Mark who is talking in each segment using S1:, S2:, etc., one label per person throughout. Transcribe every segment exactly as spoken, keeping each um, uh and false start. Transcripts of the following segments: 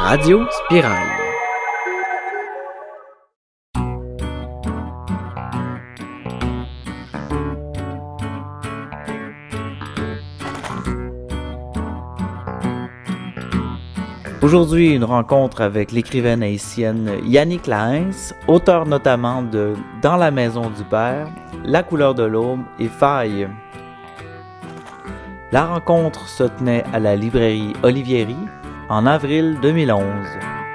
S1: Radio Spirale. Aujourd'hui, une rencontre avec l'écrivaine haïtienne Yannick Laens, auteur notamment de Dans la maison du père, La couleur de l'aube et Faille. La rencontre se tenait à la librairie Olivieri en avril deux mille onze.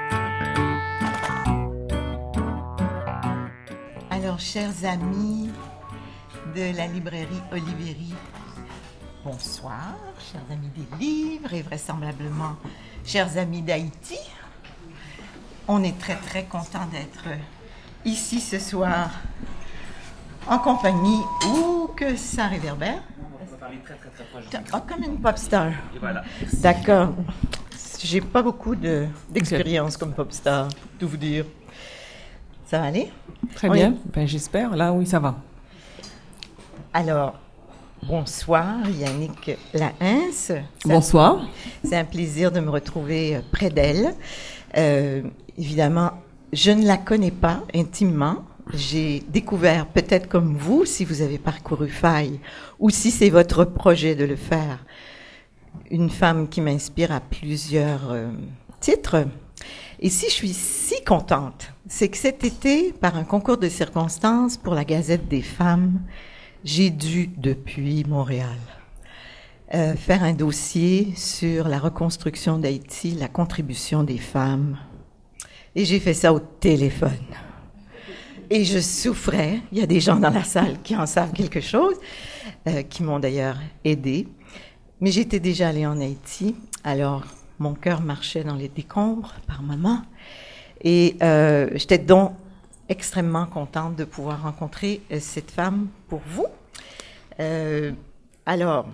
S2: Alors, chers amis de la librairie Olivieri, bonsoir, chers amis des livres et vraisemblablement chers amis d'Haïti. On est très très content d'être ici ce soir en compagnie ou que ça réverbère.
S1: On va parler très très très proche.
S2: Oh, comme une pop star.
S1: Et voilà.
S2: D'accord. J'ai pas beaucoup de, d'expérience comme pop star, tout vous dire. Ça va aller?
S3: Très
S2: Oui.
S3: bien, ben, j'espère. Là, oui, ça va.
S2: Alors, bonsoir Yannick Laens. Ça-
S3: Bonsoir.
S2: C'est un plaisir de me retrouver près d'elle. Euh, évidemment, je ne la connais pas intimement. J'ai découvert, peut-être comme vous, si vous avez parcouru Faille, ou si c'est votre projet de le faire, une femme qui m'inspire à plusieurs euh, titres. Et si je suis si contente, c'est que cet été, par un concours de circonstances pour la Gazette des femmes, j'ai dû, depuis Montréal, euh, faire un dossier sur la reconstruction d'Haïti, la contribution des femmes. Et j'ai fait ça au téléphone. Et je souffrais. Il y a des gens dans la salle qui en savent quelque chose, euh, qui m'ont d'ailleurs aidée. Mais j'étais déjà allée en Haïti, alors mon cœur marchait dans les décombres par moments. Et euh, j'étais donc extrêmement contente de pouvoir rencontrer euh, cette femme pour vous. Euh, alors,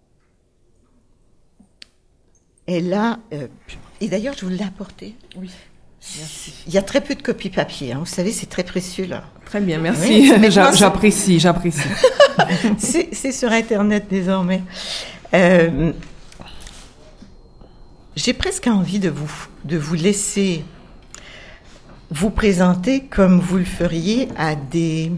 S2: elle a... euh, et d'ailleurs, je vous l'ai apporté.
S3: Oui, merci.
S2: Il y a très peu de copies papier, hein. Vous savez, c'est très précieux, là.
S3: Très bien, merci.
S2: Oui, mais
S3: J'a-
S2: moi, c'est-
S3: j'apprécie, j'apprécie.
S2: c'est, c'est sur Internet désormais. Euh, j'ai presque envie de vous, de vous laisser vous présenter comme vous le feriez à des,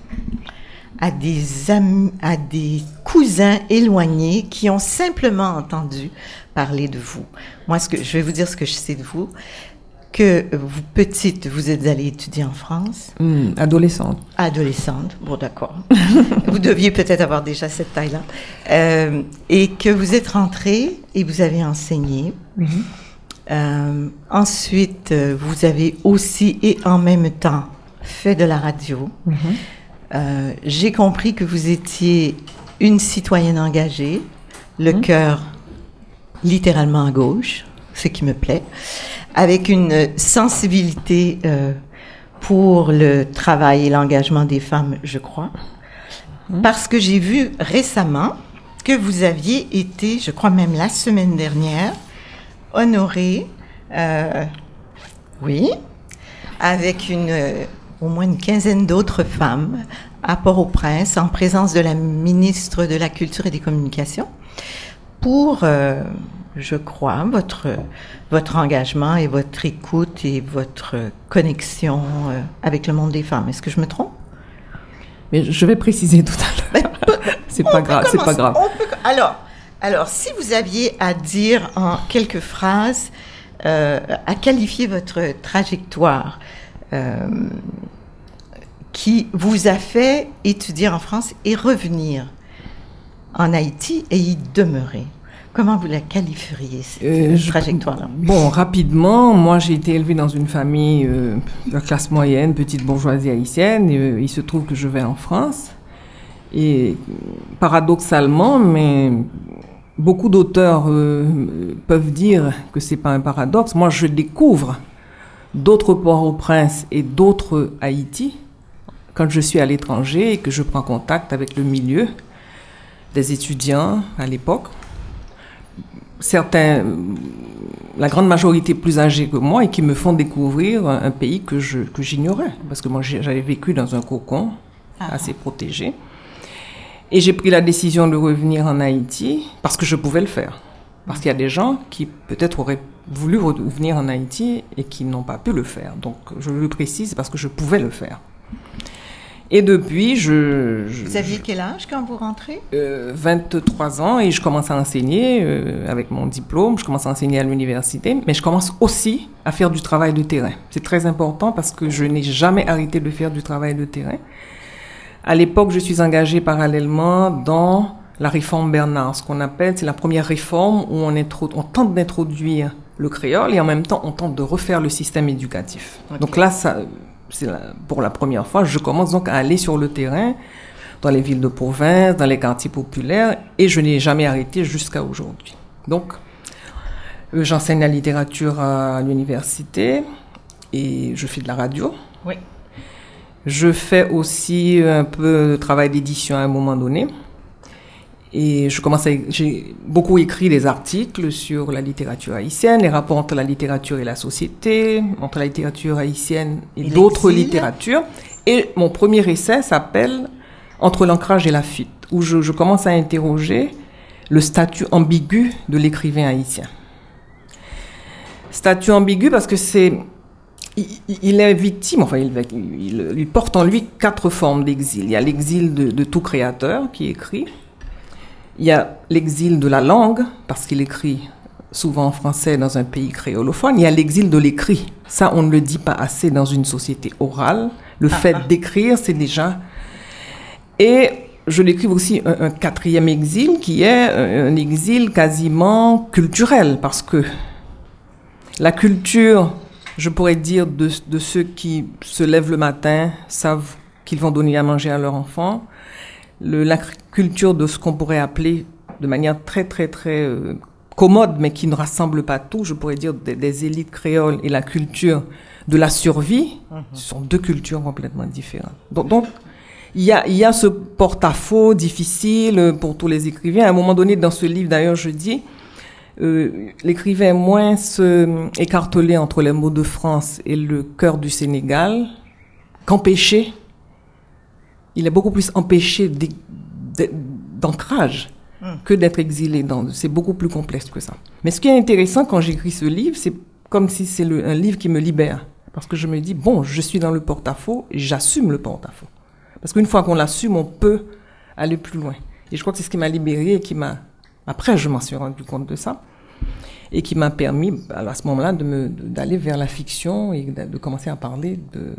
S2: à des amis, à des cousins éloignés qui ont simplement entendu parler de vous. Moi, ce que, je vais vous dire ce que je sais de vous. Que vous, petite, vous êtes allée étudier en France.
S3: Hum, adolescente.
S2: Adolescente, bon d'accord. Vous deviez peut-être avoir déjà cette taille-là. Euh, et que vous êtes rentrée et vous avez enseigné.
S3: Mhm.
S2: Euh, ensuite, euh, vous avez aussi et en même temps fait de la radio.
S3: Mhm.
S2: Euh, j'ai compris que vous étiez une citoyenne engagée, le
S3: Mhm.
S2: cœur littéralement à gauche, ce qui me plaît, avec une sensibilité euh, pour le travail et l'engagement des femmes, je crois.
S3: Mhm.
S2: Parce que j'ai vu récemment que vous aviez été, je crois même la semaine dernière, honorée, euh, oui, avec une, euh, au moins une quinzaine d'autres femmes à Port-au-Prince, en présence de la ministre de la Culture et des Communications, pour, euh, je crois, votre, votre engagement et votre écoute et votre connexion euh, avec le monde des femmes. Est-ce que je me trompe?
S3: Mais je vais préciser tout à l'heure. C'est pas grave, c'est pas grave.
S2: On peut, alors, alors, si vous aviez à dire en quelques phrases, euh, à qualifier votre trajectoire euh, qui vous a fait étudier en France et revenir en Haïti et y demeurer, comment vous la qualifieriez, cette
S3: Euh, je-
S2: trajectoire-là?
S3: Bon, rapidement, moi j'ai été élevée dans une famille euh, de la classe moyenne, petite bourgeoisie haïtienne. Et, euh, il se trouve que je vais en France. Et euh, paradoxalement, mais beaucoup d'auteurs euh, peuvent dire que c'est pas un paradoxe. Moi, je découvre d'autres Port-au-Prince et d'autres Haïti quand je suis à l'étranger et que je prends contact avec le milieu des étudiants à l'époque. Certains, la grande majorité plus âgés que moi et qui me font découvrir un, un pays que je que j'ignorais parce que moi j'ai- j'avais vécu dans un cocon
S2: Ah.
S3: assez protégé et j'ai pris la décision de revenir en Haïti parce que je pouvais le faire. Parce qu'il y a des gens qui peut-être auraient voulu revenir en Haïti et qui n'ont pas pu le faire. Donc, je le précise parce que je pouvais le faire. Et depuis, je... je
S2: vous aviez
S3: je,
S2: quel âge quand vous rentrez?
S3: euh, vingt-trois ans, et je commence à enseigner euh, avec mon diplôme. Je commence à enseigner à l'université, mais je commence aussi à faire du travail de terrain. C'est très important parce que je n'ai jamais arrêté de faire du travail de terrain. À l'époque, je suis engagée parallèlement dans la réforme Bernard, ce qu'on appelle, c'est la première réforme où on, intro- on tente d'introduire le créole et en même temps, on tente de refaire le système éducatif. Okay. Donc là, ça, c'est la, pour la première fois, je commence donc à aller sur le terrain, dans les villes de province, dans les quartiers populaires, et je n'ai jamais arrêté jusqu'à aujourd'hui. Donc, euh, j'enseigne la littérature à l'université et je fais de la radio.
S2: Oui.
S3: Je fais aussi un peu de travail d'édition à un moment donné. Et je commence à, j'ai beaucoup écrit des articles sur la littérature haïtienne, les rapports entre la littérature et la société, entre la littérature haïtienne et, et d'autres l'exil. littératures. Et mon premier essai s'appelle Entre l'ancrage et la fuite, où je, je commence à interroger le statut ambigu de l'écrivain haïtien. Statut ambigu parce que c'est, il, il est victime, enfin, il, il, il porte en lui quatre formes d'exil. Il y a l'exil de, de tout créateur qui écrit. Il y a l'exil de la langue, parce qu'il écrit souvent en français dans un pays créolophone. Il y a l'exil de l'écrit. Ça, on ne le dit pas assez dans une société orale. Le ah, fait ah. d'écrire, c'est déjà... Et je l'écris aussi un, un quatrième exil, qui est un, un exil quasiment culturel, parce que la culture, je pourrais dire, de, de ceux qui se lèvent le matin, savent qu'ils vont donner à manger à leurs enfants, Le, la culture de ce qu'on pourrait appeler de manière très, très, très euh, commode, mais qui ne rassemble pas tout, je pourrais dire des, des élites créoles et la culture de la survie, mm-hmm. ce sont deux cultures complètement différentes. Donc, donc il y a, il y a ce porte-à-faux difficile pour tous les écrivains. À un moment donné, dans ce livre, d'ailleurs, je dis, euh, l'écrivain est moins se écartelé entre les mots de France et le cœur du Sénégal qu'empêché. Il est beaucoup plus empêché de, de, d'ancrage mmh. que d'être exilé. Dans, c'est beaucoup plus complexe que ça. Mais ce qui est intéressant quand j'écris ce livre, c'est comme si c'est le, un livre qui me libère. Parce que je me dis, bon, je suis dans le porte-à-faux et j'assume le porte-à-faux. Parce qu'une fois qu'on l'assume, on peut aller plus loin. Et je crois que c'est ce qui m'a libérée et qui m'a... Après, je m'en suis rendu compte de ça. Et qui m'a permis, à ce moment-là, de me, de, d'aller vers la fiction et de, de commencer à parler de...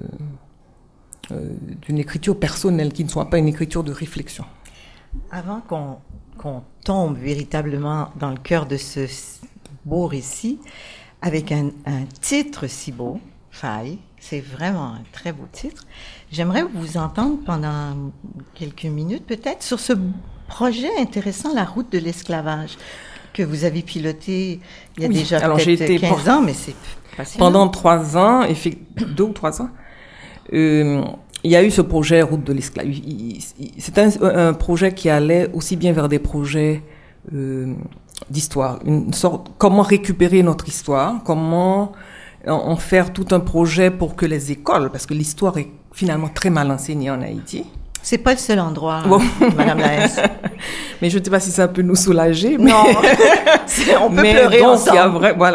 S3: Euh, d'une écriture personnelle, qui ne soit pas une écriture de réflexion.
S2: Avant qu'on, qu'on tombe véritablement dans le cœur de ce beau récit, avec un, un titre si beau, Faille, c'est vraiment un très beau titre, j'aimerais vous entendre pendant quelques minutes peut-être sur ce projet intéressant, La route de l'esclavage, que vous avez piloté il y a oui. déjà Alors, peut-être j'ai été quinze ans, mais c'est passionnant.
S3: Pendant trois ans, et fait deux ou trois ans, Euh, il y a eu ce projet Route de l'esclavage. C'est un, un projet qui allait aussi bien vers des projets euh, d'histoire, une sorte comment récupérer notre histoire, comment en, en faire tout un projet pour que les écoles, parce que l'histoire est finalement très mal enseignée en Haïti.
S2: C'est pas le seul endroit, bon. Madame la S.
S3: Mais je ne sais pas si ça peut nous soulager. Mais...
S2: Non, on peut mais pleurer donc, ensemble. Il y a vrai, voilà.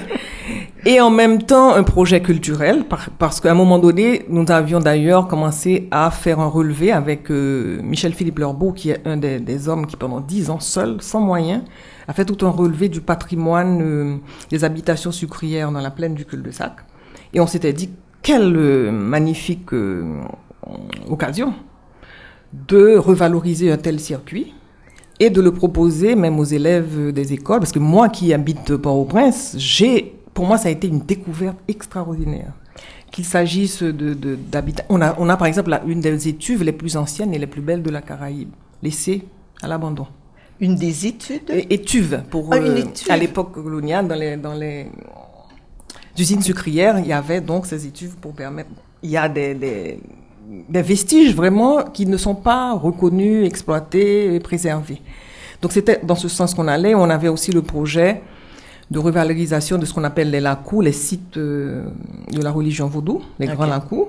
S2: Et en même temps, un projet culturel, par, parce qu'à un moment donné, nous avions d'ailleurs commencé à faire un relevé avec euh, Michel-Philippe Lorbeau, qui est un des, des hommes qui, pendant dix ans, seul, sans moyens, a fait tout un relevé du patrimoine euh, des habitations sucrières dans la plaine du cul-de-sac. Et on s'était dit, quelle euh, magnifique euh, occasion de revaloriser un tel circuit et de le proposer même aux élèves des écoles, parce que moi qui habite Port-au-Prince, j'ai... Pour moi, ça a été une découverte extraordinaire. Qu'il s'agisse de, de, d'habitat. On a, on a, par exemple, la, une des étuves les plus anciennes et les plus belles de la Caraïbe, laissée à l'abandon. Une des études?
S3: É- étuves. Pour,
S2: ah,
S3: euh,
S2: une étuve.
S3: À l'époque coloniale, dans les, dans les usines sucrières, il y avait donc ces étuves pour permettre... Il y a des, des, des vestiges, vraiment, qui ne sont pas reconnus, exploités et préservés. Donc, c'était dans ce sens qu'on allait. On avait aussi le projet de revalorisation de ce qu'on appelle les lacous, les sites euh, de la religion vaudou, les okay. grands lacous.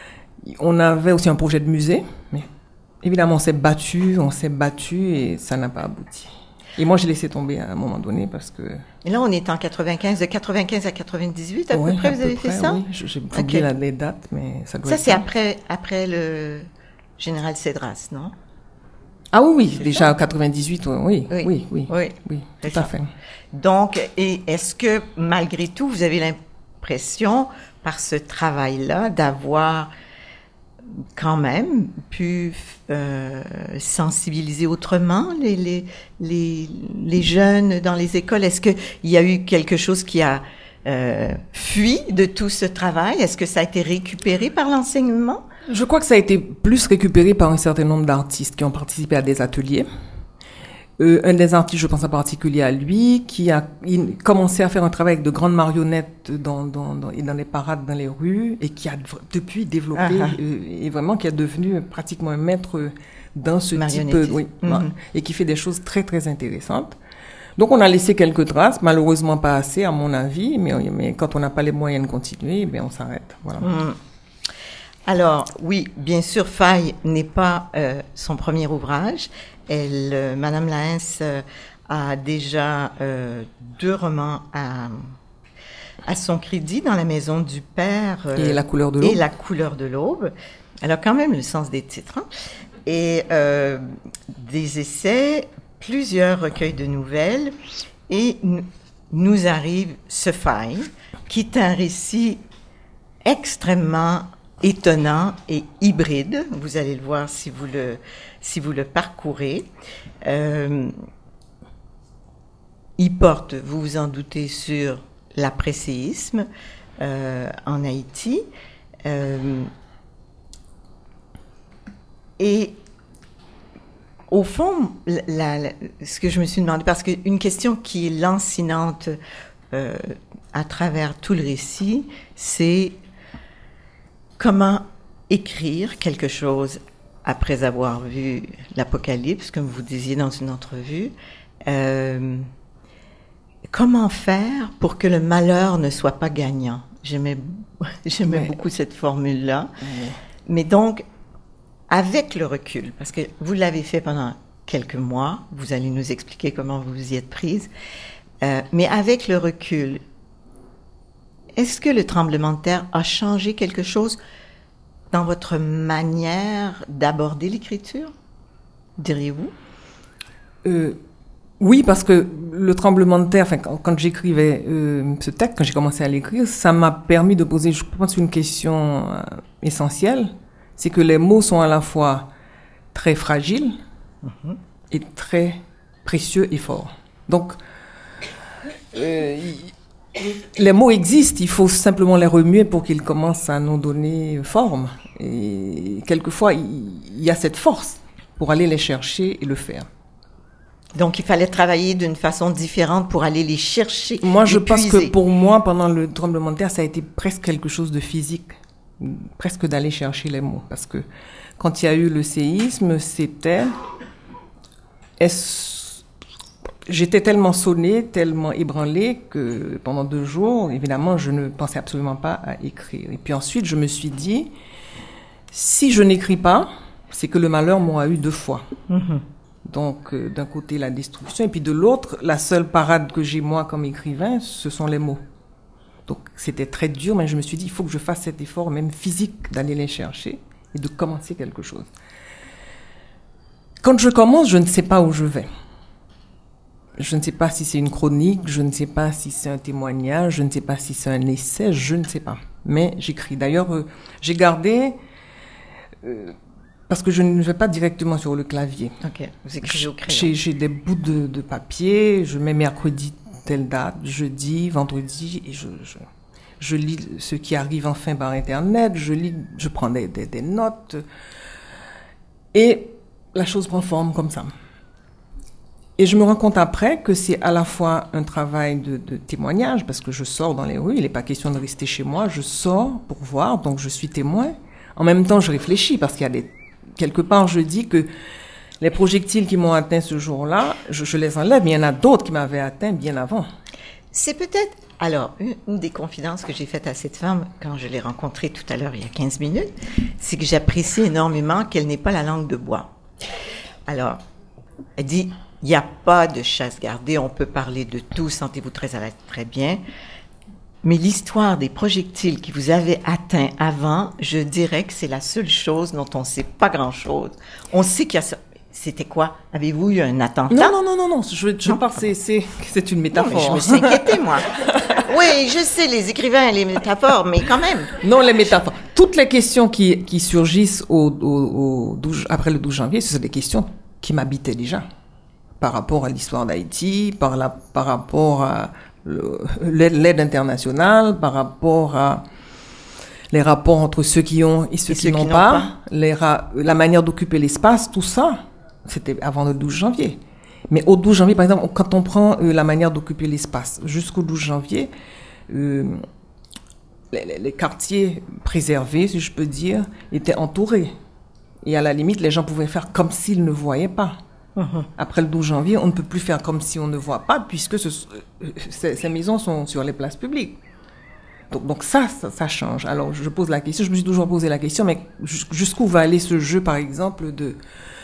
S3: On avait aussi un projet de musée, mais évidemment on s'est battu, on s'est battu et ça n'a pas abouti. Et moi, j'ai laissé tomber à un moment donné parce que...
S2: Et là, on est en quatre-vingt-quinze, de quatre-vingt-quinze à quatre-vingt-dix-huit, à
S3: ouais,
S2: peu près,
S3: à
S2: vous
S3: peu
S2: avez
S3: près,
S2: fait ça?
S3: Oui, j'ai oublié okay. les dates, mais ça doit
S2: ça,
S3: être
S2: ça. Ça, c'est
S3: ça.
S2: après, après le général Cédras, non?
S3: Ah oui, oui, déjà en quatre-vingt-dix-huit, oui, oui, oui, oui,
S2: oui,
S3: oui tout
S2: ça.
S3: à fait.
S2: Donc, et est-ce que, malgré tout, vous avez l'impression, par ce travail-là, d'avoir quand même pu euh, sensibiliser autrement les, les, les, les jeunes dans les écoles? Est-ce qu'il y a eu quelque chose qui a euh, fui de tout ce travail? Est-ce que ça a été récupéré par l'enseignement?
S3: Je crois que ça a été plus récupéré par un certain nombre d'artistes qui ont participé à des ateliers. Euh, un des artistes, je pense en particulier à lui, qui a commencé à faire un travail avec de grandes marionnettes dans, dans, dans, et dans les parades dans les rues, et qui a depuis développé, uh-huh. euh, et vraiment qui est devenu pratiquement un maître dans ce type, oui, mm-hmm. et qui fait des choses très très intéressantes. Donc on a laissé quelques traces, malheureusement pas assez à mon avis, mais, mais quand on n'a pas les moyens de continuer, eh on s'arrête. Voilà.
S2: Mm. Alors, oui, bien sûr, Faille n'est pas euh, son premier ouvrage. Elle, euh, Madame Laens euh, a déjà euh, deux romans à, à son crédit dans La Maison du Père. Euh,
S3: et La couleur de l'aube.
S2: Et La couleur de l'aube. Elle a quand même le sens des titres. Hein? Et euh, des essais, plusieurs recueils de nouvelles. Et n- nous arrive ce Faille, qui est un récit extrêmement étonnant et hybride. Vous allez le voir si vous le, si vous le parcourez. Euh, il porte, vous vous en doutez, sur l'après-séisme euh, en Haïti. Euh, et au fond, la, la, ce que je me suis demandé, parce qu'une question qui est lancinante euh, à travers tout le récit, c'est comment écrire quelque chose après avoir vu l'Apocalypse, comme vous disiez dans une entrevue. Euh, comment faire pour que le malheur ne soit pas gagnant? J'aimais, j'aimais ouais. beaucoup cette formule-là. Ouais. Mais donc, avec le recul, parce que vous l'avez fait pendant quelques mois, vous allez nous expliquer comment vous vous y êtes prise, euh, mais avec le recul, est-ce que le tremblement de terre a changé quelque chose dans votre manière d'aborder l'écriture, diriez-vous?
S3: euh, Oui, parce que le tremblement de terre, enfin, quand, quand j'écrivais euh, ce texte, quand j'ai commencé à l'écrire, ça m'a permis de poser, je pense, une question euh, essentielle. C'est que les mots sont à la fois très fragiles mm-hmm. et très précieux et forts. Donc, euh, les mots existent, il faut simplement les remuer pour qu'ils commencent à nous donner forme. Et quelquefois, il y a cette force pour aller les chercher et le faire.
S2: Donc, il fallait travailler d'une façon différente pour aller les chercher.
S3: Moi, je
S2: les
S3: pense
S2: puiser.
S3: que pour moi, pendant le tremblement de terre, ça a été presque quelque chose de physique, presque d'aller chercher les mots. Parce que quand il y a eu le séisme, c'était... Est-ce... J'étais tellement sonnée, tellement ébranlée que pendant deux jours, évidemment, je ne pensais absolument pas à écrire. Et puis ensuite, je me suis dit, si je n'écris pas, c'est que le malheur m'aura eu deux fois. Mm-hmm. Donc, euh, d'un côté, la destruction, et puis de l'autre, la seule parade que j'ai, moi, comme écrivain, ce sont les mots. Donc, c'était très dur, mais je me suis dit, il faut que je fasse cet effort, même physique, d'aller les chercher et de commencer quelque chose. Quand je commence, je ne sais pas où je vais. Je ne sais pas si c'est une chronique, je ne sais pas si c'est un témoignage, je ne sais pas si c'est un essai, je ne sais pas. Mais j'écris. D'ailleurs, euh, j'ai gardé... Euh, parce que je ne vais pas directement sur le clavier.
S2: Ok, vous écrivez au crayon.
S3: J'ai, j'ai des bouts de, de papier, je mets mercredi telle date, jeudi, vendredi, et je, je, je lis ce qui arrive enfin par Internet, je lis, je prends des, des, des notes, et la chose prend forme comme ça. Et je me rends compte après que c'est à la fois un travail de, de témoignage, parce que je sors dans les rues, il n'est pas question de rester chez moi, je sors pour voir, donc je suis témoin. En même temps, je réfléchis, parce qu'il y a des... Quelque part, je dis que les projectiles qui m'ont atteint ce jour-là, je, je les enlève, mais il y en a d'autres qui m'avaient atteint bien avant.
S2: C'est peut-être... Alors, une, une des confidences que j'ai faites à cette femme, quand je l'ai rencontrée tout à l'heure, il y a quinze minutes, c'est que j'apprécie énormément qu'elle n'ait pas la langue de bois. Alors, elle dit... Il n'y a pas de chasse gardée, on peut parler de tout, sentez-vous très à l'aise, très bien. Mais l'histoire des projectiles qui vous avaient atteint avant, je dirais que c'est la seule chose dont on ne sait pas grand-chose. On sait qu'il y a ça. C'était quoi? Avez-vous eu un attentat?
S3: Non, non, non, non, non. Je, je
S2: Non.
S3: pense que c'est, c'est, c'est une métaphore.
S2: Non, mais je me suis inquiétée, moi. Oui, je sais, les écrivains et les métaphores, mais quand même.
S3: Non, les métaphores. Toutes les questions qui, qui surgissent au, au, au douze, après le douze janvier, ce sont des questions qui m'habitaient déjà. Par rapport à l'histoire d'Haïti, par, la, par rapport à le, l'aide, l'aide internationale, par rapport à les rapports entre ceux qui ont et ceux, et qui, ceux n'ont qui n'ont pas, pas. Les ra- la manière d'occuper l'espace, tout ça, c'était avant le douze janvier. Mais au douze janvier, par exemple, quand on prend euh, la manière d'occuper l'espace, jusqu'au douze janvier, euh, les, les quartiers préservés, si je peux dire, étaient entourés. Et à la limite, les gens pouvaient faire comme s'ils ne voyaient pas. Uh-huh. Après le douze janvier, on ne peut plus faire comme si on ne voit pas, puisque ce, euh, ces, ces maisons sont sur les places publiques. Donc, donc ça, ça, ça change. Alors, je pose la question, je me suis toujours posé la question, mais jusqu'où va aller ce jeu, par exemple, de,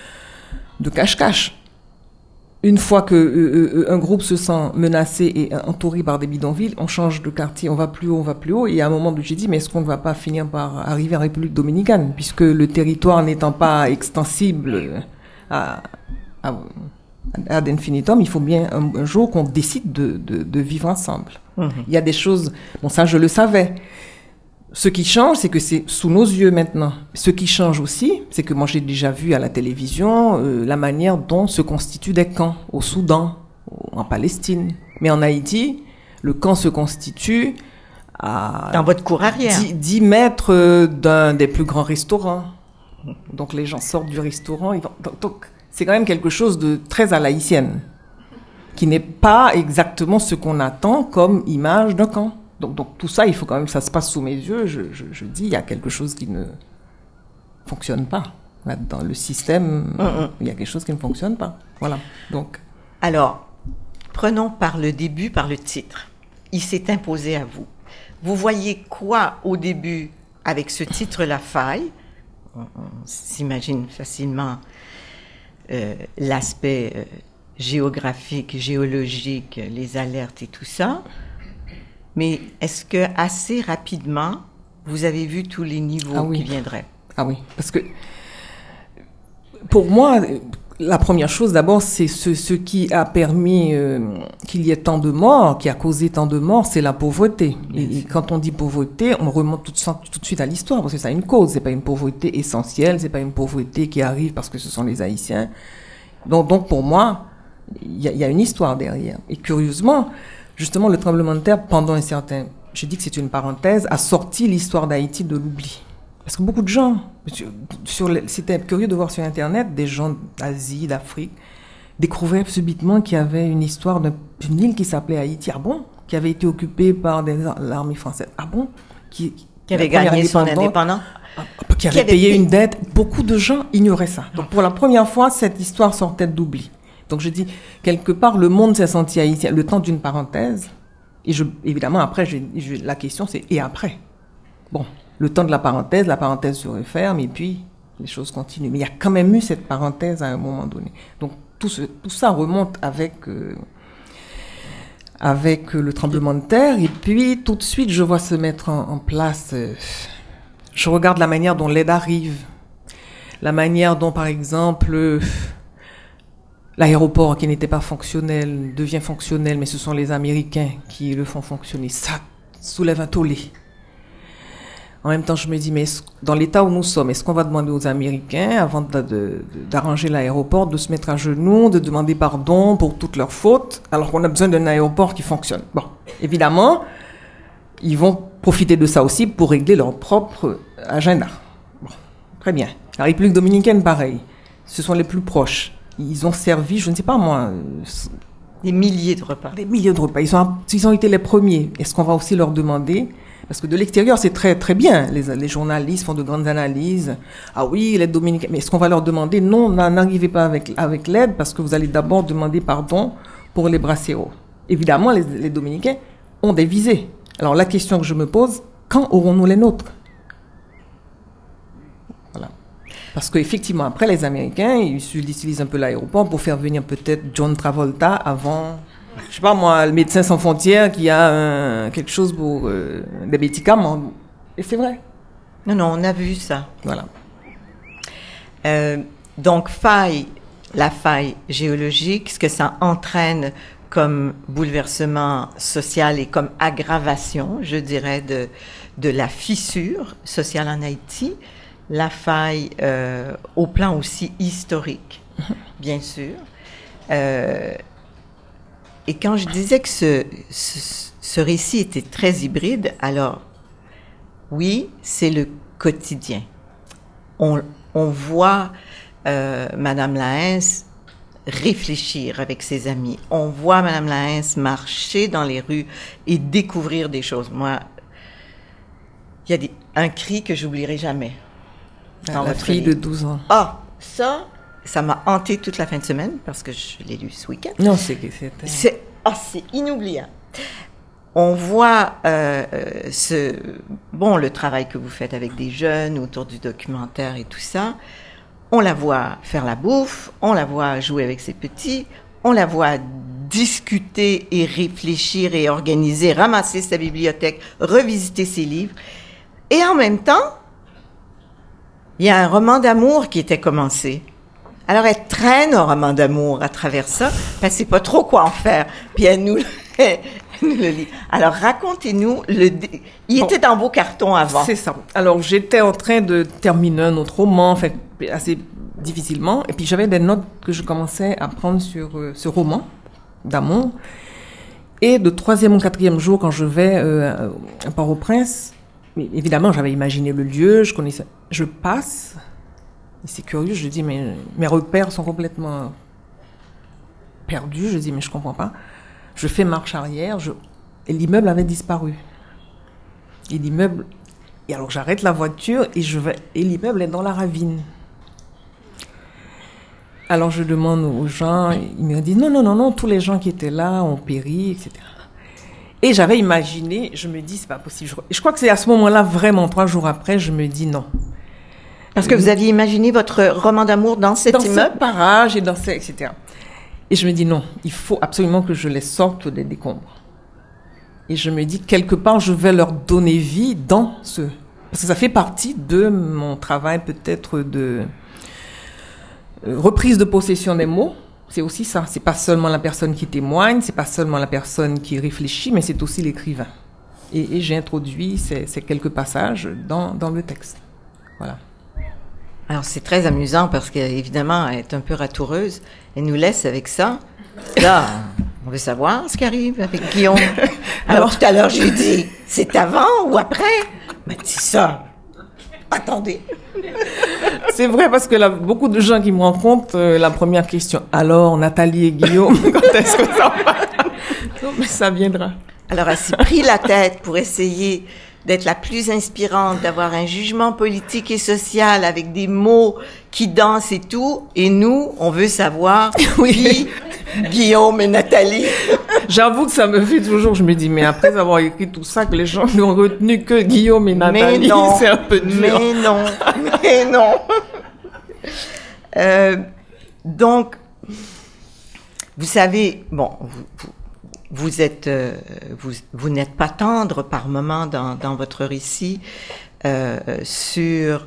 S3: de cache-cache? Une fois que euh, euh, un groupe se sent menacé et entouré par des bidonvilles, on change de quartier, on va plus haut, on va plus haut. Et à un moment, j'ai dit, mais est-ce qu'on ne va pas finir par arriver en République dominicaine, puisque le territoire n'étant pas extensible à, à, ad infinitum, il faut bien un, un jour qu'on décide de, de, de vivre ensemble. Mmh. Il y a des choses, bon ça je le savais. Ce qui change, c'est que c'est sous nos yeux maintenant. Ce qui change aussi, c'est que moi j'ai déjà vu à la télévision euh, la manière dont se constituent des camps au Soudan, en Palestine. Mais en Haïti, le camp se constitue à...
S2: Dans votre cour arrière.
S3: dix mètres d'un des plus grands restaurants. Donc les gens sortent du restaurant. Ils vont... donc, donc c'est quand même quelque chose de très à l'haïtienne, qui n'est pas exactement ce qu'on attend comme image d'un camp. Donc, donc tout ça, il faut quand même que ça se passe sous mes yeux. Je, je, je dis, il y a quelque chose qui ne fonctionne pas. Là, dans le système, mm-hmm. il y a quelque chose qui ne fonctionne pas. Voilà. Donc.
S2: Alors, prenons par le début, par le titre. Il s'est imposé à vous. Vous voyez quoi au début avec ce titre La Faille? On, on s'imagine facilement euh, l'aspect euh, géographique, géologique, les alertes et tout ça. Mais est-ce que assez rapidement, vous avez vu tous les niveaux ah oui. qui viendraient?
S3: Ah oui, parce que pour moi, la première chose d'abord, c'est ce, ce qui a permis euh, qu'il y ait tant de morts, qui a causé tant de morts, c'est la pauvreté. Et, et quand on dit pauvreté, on remonte tout de, suite, tout de suite à l'histoire, parce que ça a une cause. C'est pas une pauvreté essentielle, c'est pas une pauvreté qui arrive parce que ce sont les Haïtiens. Donc, donc pour moi, il y, y a une histoire derrière. Et curieusement, justement, le tremblement de terre, pendant un certain, je dis que c'est une parenthèse, a sorti l'histoire d'Haïti de l'oubli. Parce que beaucoup de gens, sur les, c'était curieux de voir sur Internet, des gens d'Asie, d'Afrique, découvraient subitement qu'il y avait une histoire d'une île qui s'appelait Haïti. Ah bon? Qui avait été occupée par des, l'armée française. Ah bon? Qui,
S2: qui avait gagné son indépendance.
S3: Ah, qui avait qui payé avait... une dette. Beaucoup de gens ignoraient ça. Donc pour la première fois, cette histoire sortait d'oubli. Donc je dis, quelque part, le monde s'est senti haïtien, le temps d'une parenthèse. Et je, évidemment, après, je, je, la question c'est, et après? Bon, le temps de la parenthèse, la parenthèse se referme, et puis les choses continuent. Mais il y a quand même eu cette parenthèse à un moment donné. Donc tout, ce, tout ça remonte avec, euh, avec le tremblement de terre, et puis tout de suite, je vois se mettre en, en place, euh, je regarde la manière dont l'aide arrive, la manière dont, par exemple... Euh, l'aéroport qui n'était pas fonctionnel devient fonctionnel, mais ce sont les Américains qui le font fonctionner. Ça soulève un tollé. En même temps, je me dis, mais dans l'état où nous sommes, est-ce qu'on va demander aux Américains, avant de, de, d'arranger l'aéroport, de se mettre à genoux, de demander pardon pour toutes leurs fautes, alors qu'on a besoin d'un aéroport qui fonctionne? Bon, évidemment, ils vont profiter de ça aussi pour régler leur propre agenda. Bon, très bien. La République dominicaine, pareil. Ce sont les plus proches. Ils ont servi, je ne sais pas moi...
S2: Des milliers de repas.
S3: Des milliers de repas. Ils ont, ils ont été les premiers. Est-ce qu'on va aussi leur demander? Parce que de l'extérieur, c'est très, très bien. Les, les journalistes font de grandes analyses. Ah oui, l'aide dominicaine. Mais est-ce qu'on va leur demander? Non, n'arrivez pas avec, avec l'aide parce que vous allez d'abord demander pardon pour les braceros. Évidemment, les, les Dominicains ont des visées. Alors la question que je me pose, quand aurons-nous les nôtres? Voilà. Parce qu'effectivement, après, les Américains, ils utilisent un peu l'aéroport pour faire venir peut-être John Travolta avant, je sais pas moi, le Médecins sans frontières qui a un, quelque chose pour euh, des médicaments. Et c'est vrai.
S2: Non, non, on a vu ça.
S3: Voilà.
S2: Euh, donc, faille, la faille géologique, ce que ça entraîne comme bouleversement social et comme aggravation, je dirais, de, de la fissure sociale en Haïti, la faille euh, au plan aussi historique, bien sûr. Euh, et quand je disais que ce, ce, ce récit était très hybride, alors, oui, c'est le quotidien. On, on voit euh, Madame Laens réfléchir avec ses amis. On voit Madame Laens marcher dans les rues et découvrir des choses. Moi, il y a des, un cri que j'oublierai jamais.
S3: Dans la fille livre. de douze ans.
S2: Ah, ça, ça m'a hanté toute la fin de semaine parce que je l'ai lu ce week-end.
S3: Non, c'est que c'était...
S2: C'est, ah, c'est inoubliable. On voit euh, ce, bon, le travail que vous faites avec des jeunes autour du documentaire et tout ça. On la voit faire la bouffe, on la voit jouer avec ses petits, on la voit discuter et réfléchir et organiser, ramasser sa bibliothèque, revisiter ses livres. Et en même temps, il y a un roman d'amour qui était commencé. Alors, elle traîne un roman d'amour à travers ça, parce qu'elle ne sait pas trop quoi en faire. Puis elle nous, elle nous le lit. Alors, racontez-nous, le, il bon, était dans vos cartons avant.
S3: C'est ça. Alors, j'étais en train de terminer un autre roman, en fait, assez difficilement. Et puis, j'avais des notes que je commençais à prendre sur euh, ce roman d'amour. Et le troisième ou quatrième jour, quand je vais euh, à Port-au-Prince, évidemment, j'avais imaginé le lieu, je connaissais. Je passe, et c'est curieux, je dis, mais mes repères sont complètement perdus. Je dis, mais je comprends pas. Je fais marche arrière, je, et l'immeuble avait disparu. Et l'immeuble, et alors j'arrête la voiture et je vais, et l'immeuble est dans la ravine. Alors je demande aux gens, ils me disent, non, non, non, non, tous les gens qui étaient là ont péri, et cetera. Et j'avais imaginé, je me dis, c'est pas possible. Je, je crois que c'est à ce moment-là, vraiment, trois jours après, je me dis non.
S2: Parce que vous aviez imaginé votre roman d'amour dans cet
S3: dans
S2: immeuble?
S3: Dans ce parage et dans ce, et cetera. Et je me dis non, il faut absolument que je les sorte des décombres. Et je me dis, quelque part, je vais leur donner vie dans ce... Parce que ça fait partie de mon travail, peut-être, de euh, reprise de possession des mots. C'est aussi ça. C'est pas seulement la personne qui témoigne, c'est pas seulement la personne qui réfléchit, mais c'est aussi l'écrivain. Et, et j'ai introduit ces, ces quelques passages dans, dans le texte. Voilà.
S2: Alors, c'est très amusant parce qu'évidemment, elle est un peu ratoureuse. Elle nous laisse avec ça. Là, on veut savoir ce qui arrive avec Guillaume. Alors, Alors tout à l'heure, je lui dis, c'est avant ou après? Elle m'a dit ça. Attendez.
S3: C'est vrai parce que là, beaucoup de gens qui me rencontrent, euh, la première question, alors Nathalie et Guillaume, quand est-ce que ça va? Non, mais ça viendra.
S2: Alors, elle s'est pris la tête pour essayer d'être la plus inspirante, d'avoir un jugement politique et social avec des mots qui dansent et tout. Et nous, on veut savoir oui. qui, Guillaume et Nathalie.
S3: J'avoue que ça me fait toujours, je me dis, mais après avoir écrit tout ça, que les gens n'ont retenu que Guillaume et Nathalie, non, c'est un peu dur.
S2: Mais non, mais non. Euh, donc, vous savez, bon, vous, vous Vous êtes, euh, vous, vous n'êtes pas tendre par moments dans, dans votre récit euh, sur,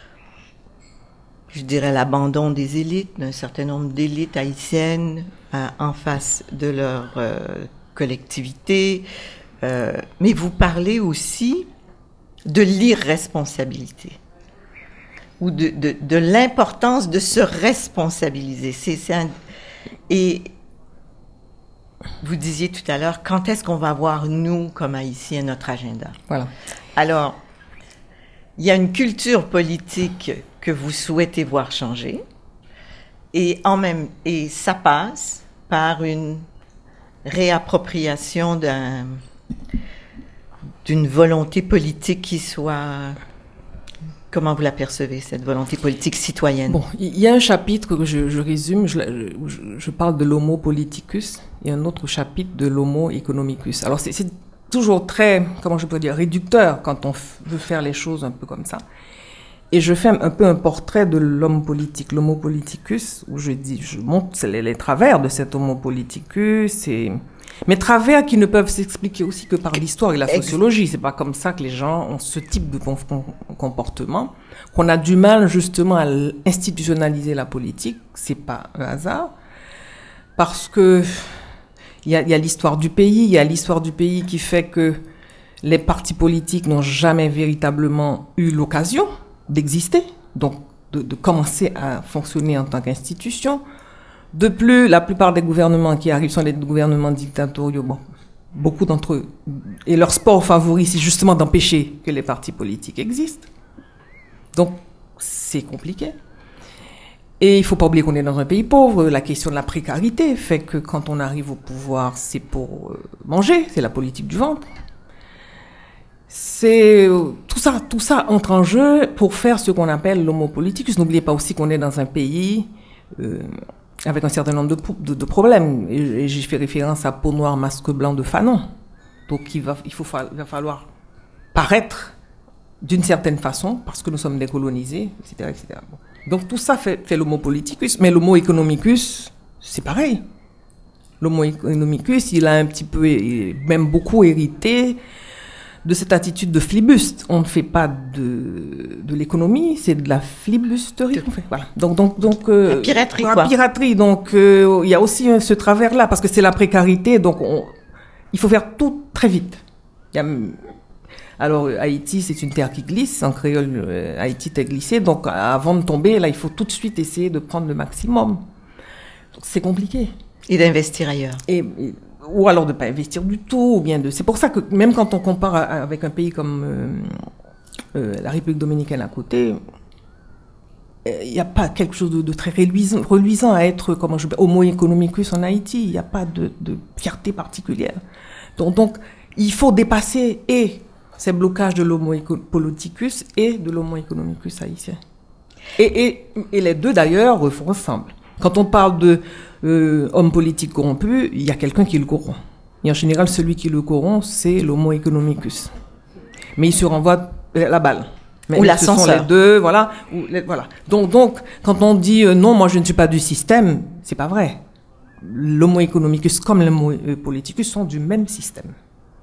S2: je dirais, l'abandon des élites, d'un certain nombre d'élites haïtiennes euh, en face de leur euh, collectivité. Euh, mais vous parlez aussi de l'irresponsabilité ou de, de, de l'importance de se responsabiliser. C'est, c'est un, et vous disiez tout à l'heure, quand est-ce qu'on va voir, nous, comme Haïtiens, notre agenda?
S3: Voilà.
S2: Alors, il y a une culture politique que vous souhaitez voir changer, et, en même, et ça passe par une réappropriation d'un, d'une volonté politique qui soit... Comment vous l'apercevez, cette volonté politique citoyenne?
S3: Bon, il y a un chapitre que je, je résume, je, je, je parle de l'homo politicus, et un autre chapitre de l'homo economicus. Alors, c'est, c'est toujours très, comment je peux dire, réducteur quand on f- veut faire les choses un peu comme ça. Et je fais un peu un portrait de l'homme politique, l'homo politicus, où je dis, je montre les, les travers de cet homo politicus, et, mais travers qui ne peuvent s'expliquer aussi que par l'histoire et la sociologie. C'est pas comme ça que les gens ont ce type de comportement, qu'on a du mal justement à institutionnaliser la politique. C'est pas un hasard, parce que il y a, il y a l'histoire du pays, il y a l'histoire du pays qui fait que les partis politiques n'ont jamais véritablement eu l'occasion d'exister, donc de, de commencer à fonctionner en tant qu'institution. De plus, la plupart des gouvernements qui arrivent sont des gouvernements dictatoriaux. Bon, beaucoup d'entre eux, et leur sport favori, c'est justement d'empêcher que les partis politiques existent. Donc, c'est compliqué. Et il ne faut pas oublier qu'on est dans un pays pauvre. La question de la précarité fait que quand on arrive au pouvoir, c'est pour manger, c'est la politique du ventre. C'est tout ça, tout ça entre en jeu pour faire ce qu'on appelle l'homo politicus. N'oubliez pas aussi qu'on est dans un pays euh, avec un certain nombre de, de, de problèmes. Et, et j'ai fait référence à peau noire, masque blanc de Fanon. Donc il va, il faut, il va falloir paraître d'une certaine façon parce que nous sommes décolonisés, et cetera, et cetera. Bon. Donc tout ça fait, fait l'homo politicus, mais l'homo economicus, c'est pareil. L'homo economicus, il a un petit peu, même beaucoup hérité de cette attitude de flibuste. On ne fait pas de, de l'économie, c'est de la flibusterie qu'on fait. Voilà. Donc, donc, donc, euh,
S2: la piraterie,
S3: la
S2: quoi.
S3: piraterie. Donc, euh, il y a aussi euh, ce travers-là, parce que c'est la précarité, donc on, il faut faire tout très vite. Il y a, alors, Haïti, c'est une terre qui glisse. En créole, euh, Haïti est glissé. Donc, avant de tomber, là, il faut tout de suite essayer de prendre le maximum. Donc, c'est compliqué.
S2: Et d'investir ailleurs.
S3: Et, et ou alors de ne pas investir du tout, ou bien de... C'est pour ça que même quand on compare à, avec un pays comme euh, euh, la République dominicaine à côté, il euh, n'y a pas quelque chose de, de très reluisant, reluisant à être, comment je homo economicus en Haïti. Il n'y a pas de, de fierté particulière. Donc, donc, il faut dépasser et ces blocages de l'homo politicus et de l'homo economicus haïtien. Et, et, et les deux, d'ailleurs, font ensemble. Quand on parle de euh, homme politique corrompu, il y a quelqu'un qui le corrompt. Et en général, celui qui le corrompt, c'est l'homo economicus. Mais il se renvoie la balle. Mais
S2: ou
S3: ce
S2: l'ascenseur.
S3: sont les deux, voilà. Ou les, voilà. Donc, donc, quand on dit euh, non, moi je ne suis pas du système, c'est pas vrai. L'homo economicus comme l'homo politicus sont du même système.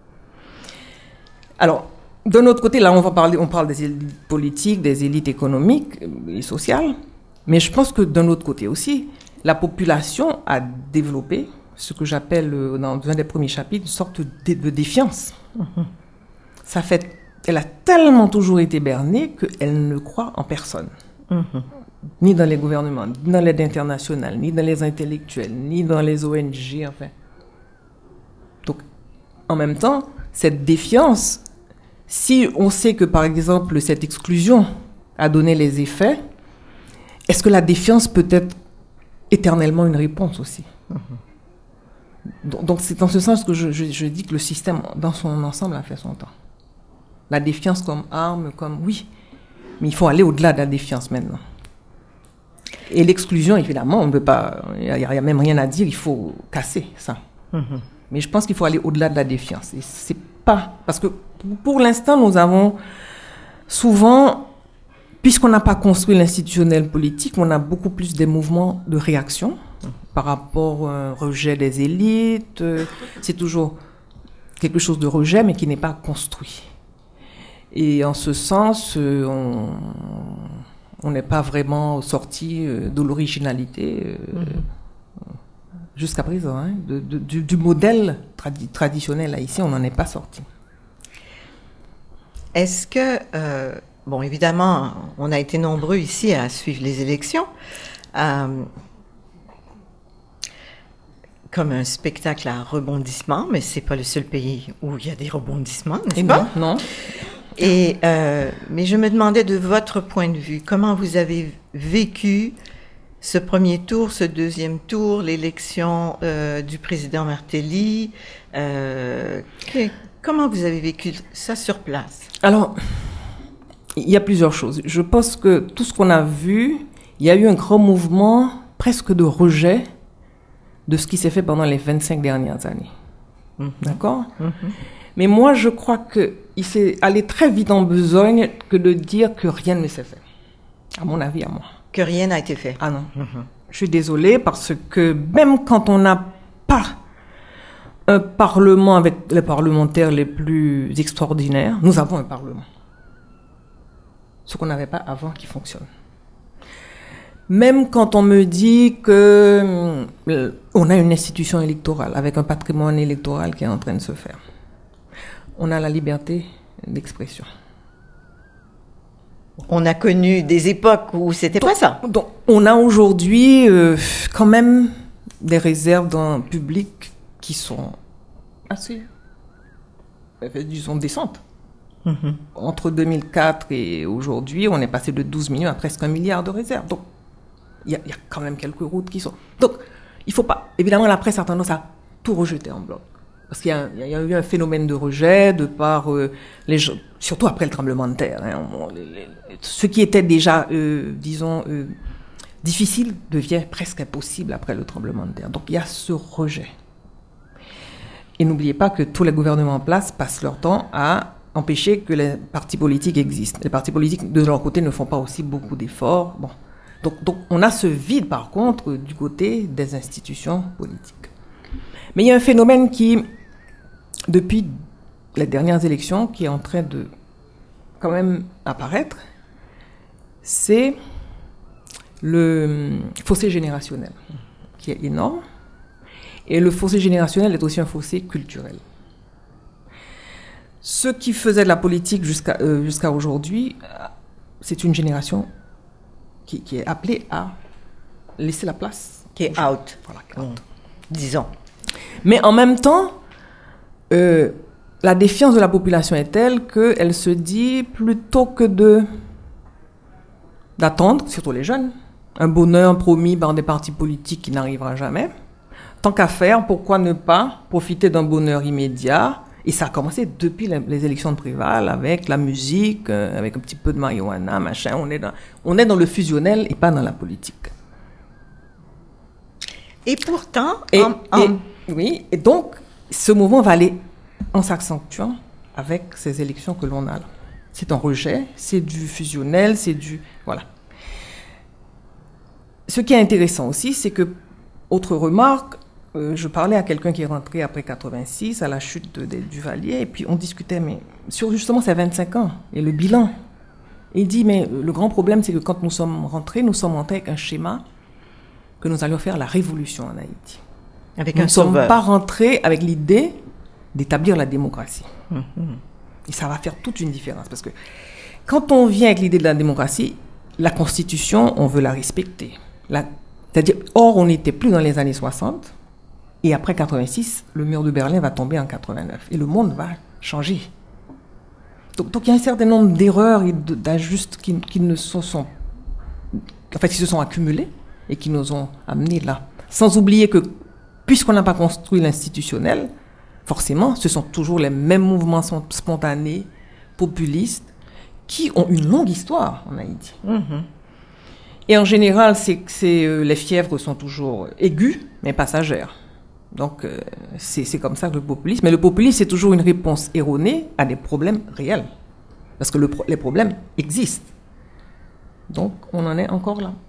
S3: Alors, d'un autre côté, là, on va parler, on parle des élites politiques, des élites économiques et sociales. Mais je pense que d'un autre côté aussi, la population a développé ce que j'appelle, dans un des premiers chapitres, une sorte de, de défiance. Mm-hmm. Ça fait, elle a tellement toujours été bernée qu'elle ne croit en personne. Mm-hmm. Ni dans les gouvernements, ni dans l'aide internationale, ni dans les intellectuels, ni dans les O N G, enfin. Donc, en même temps, cette défiance, si on sait que, par exemple, cette exclusion a donné les effets, est-ce que la défiance peut être éternellement une réponse aussi? Mm-hmm. donc, donc, c'est dans ce sens que je, je, je dis que le système, dans son ensemble, a fait son temps. La défiance comme arme, comme... Oui, mais il faut aller au-delà de la défiance maintenant. Et l'exclusion, évidemment, on ne peut pas... Il n'y a, a même rien à dire, il faut casser ça. Mm-hmm. Mais je pense qu'il faut aller au-delà de la défiance. Et c'est pas... Parce que pour l'instant, nous avons souvent... Puisqu'on n'a pas construit l'institutionnel politique, on a beaucoup plus des mouvements de réaction par rapport à un rejet des élites. C'est toujours quelque chose de rejet, mais qui n'est pas construit. Et en ce sens, on on n'est pas vraiment sorti de l'originalité euh, mmh. jusqu'à présent. Hein, de, de, du, du modèle tradi- traditionnel haïtien, on n'en est pas sorti.
S2: Est-ce que... Euh Bon, évidemment, on a été nombreux ici à suivre les élections euh, comme un spectacle à rebondissement, mais c'est pas le seul pays où il y a des rebondissements, n'est-ce
S3: Et
S2: pas?
S3: Non, non.
S2: Et euh, mais je me demandais de votre point de vue, comment vous avez vécu ce premier tour, ce deuxième tour, l'élection euh, du président Martelly. Euh, que, comment vous avez vécu ça sur place?
S3: Alors. Il y a plusieurs choses. Je pense que tout ce qu'on a vu, il y a eu un grand mouvement presque de rejet de ce qui s'est fait pendant les vingt-cinq dernières années. Mmh. D'accord ? Mmh. Mais moi, je crois qu'il s'est allé très vite en besogne que de dire que rien ne s'est fait. À mon avis, à moi.
S2: Que rien n'a été fait.
S3: Ah non. Mm-hmm. Je suis désolée parce que même quand on n'a pas un parlement avec les parlementaires les plus extraordinaires, nous avons un parlement. Ce qu'on n'avait pas avant qui fonctionne. Même quand on me dit que euh, on a une institution électorale avec un patrimoine électoral qui est en train de se faire. On a la liberté d'expression.
S2: On a connu des époques où c'était
S3: donc,
S2: pas ça.
S3: Donc, on a aujourd'hui euh, quand même des réserves dans le public qui sont assez, disons, décentes. Mm-hmm. Entre deux mille quatre et aujourd'hui, on est passé de douze millions à presque un milliard de réserves. Donc, il y, y a quand même quelques routes qui sont... Donc, il faut pas... Évidemment, la presse a tendance à tout rejeter en bloc. Parce qu'il y a, il y a eu un phénomène de rejet de par euh, les gens, surtout après le tremblement de terre. Hein, on, les, les, ce qui était déjà, euh, disons, euh, difficile devient presque impossible après le tremblement de terre. Donc il y a ce rejet. Et n'oubliez pas que tous les gouvernements en place passent leur temps à empêcher que les partis politiques existent. Les partis politiques, de leur côté, ne font pas aussi beaucoup d'efforts. Bon. Donc, donc on a ce vide, par contre, du côté des institutions politiques. Mais il y a un phénomène qui... depuis les dernières élections, qui est en train de quand même apparaître, c'est le fossé générationnel, qui est énorme. Et le fossé générationnel est aussi un fossé culturel. Ceux qui faisaient de la politique jusqu'à, euh, jusqu'à aujourd'hui, c'est une génération qui, qui est appelée à laisser la place.
S2: Qui est out.
S3: Voilà, qui est out.
S2: Mmh. Disons.
S3: Mais en même temps, Euh, la défiance de la population est telle qu'elle se dit, plutôt que de d'attendre, surtout les jeunes, un bonheur promis par des partis politiques qui n'arrivera jamais, tant qu'à faire, pourquoi ne pas profiter d'un bonheur immédiat? Et ça a commencé depuis les, les élections de Préval, avec la musique, euh, avec un petit peu de marijuana, machin. On est dans, on est dans le fusionnel et pas dans la politique.
S2: Et pourtant...
S3: Et,
S2: en, en...
S3: et, oui, et donc... ce mouvement va aller en s'accentuant avec ces élections que l'on a là. C'est un rejet, c'est du fusionnel, c'est du... Voilà. Ce qui est intéressant aussi, c'est que, autre remarque, euh, je parlais à quelqu'un qui est rentré après quatre-vingt-six, à la chute de, de Duvalier, et puis on discutait mais, sur justement ces vingt-cinq ans et le bilan. Et il dit, mais le grand problème, c'est que quand nous sommes rentrés, nous sommes rentrés avec un schéma que nous allions faire la révolution en Haïti.
S2: Avec
S3: nous
S2: un
S3: ne sommes
S2: sauveur.
S3: pas rentrés avec l'idée d'établir la démocratie.
S2: Mm-hmm.
S3: Et ça va faire toute une différence. Parce que quand on vient avec l'idée de la démocratie, la Constitution, on veut la respecter. La, c'est-à-dire, or, on n'était plus dans les années soixante. Et après quatre-vingt-six, le mur de Berlin va tomber en quatre-vingt-neuf. Et le monde va changer. Donc, donc il y a un certain nombre d'erreurs et d'ajustes qui, qui, ne se sont, en fait, qui se sont accumulés et qui nous ont amenés là. Sans oublier que puisqu'on n'a pas construit l'institutionnel, forcément, ce sont toujours les mêmes mouvements spontanés, populistes, qui ont une longue histoire en Haïti. Mm-hmm. Et en général, c'est, c'est, euh, les fièvres sont toujours aiguës, mais passagères. Donc, euh, c'est, c'est comme ça que le populisme... Mais le populisme, c'est toujours une réponse erronée à des problèmes réels. Parce que le, les problèmes existent. Donc, on en est encore là.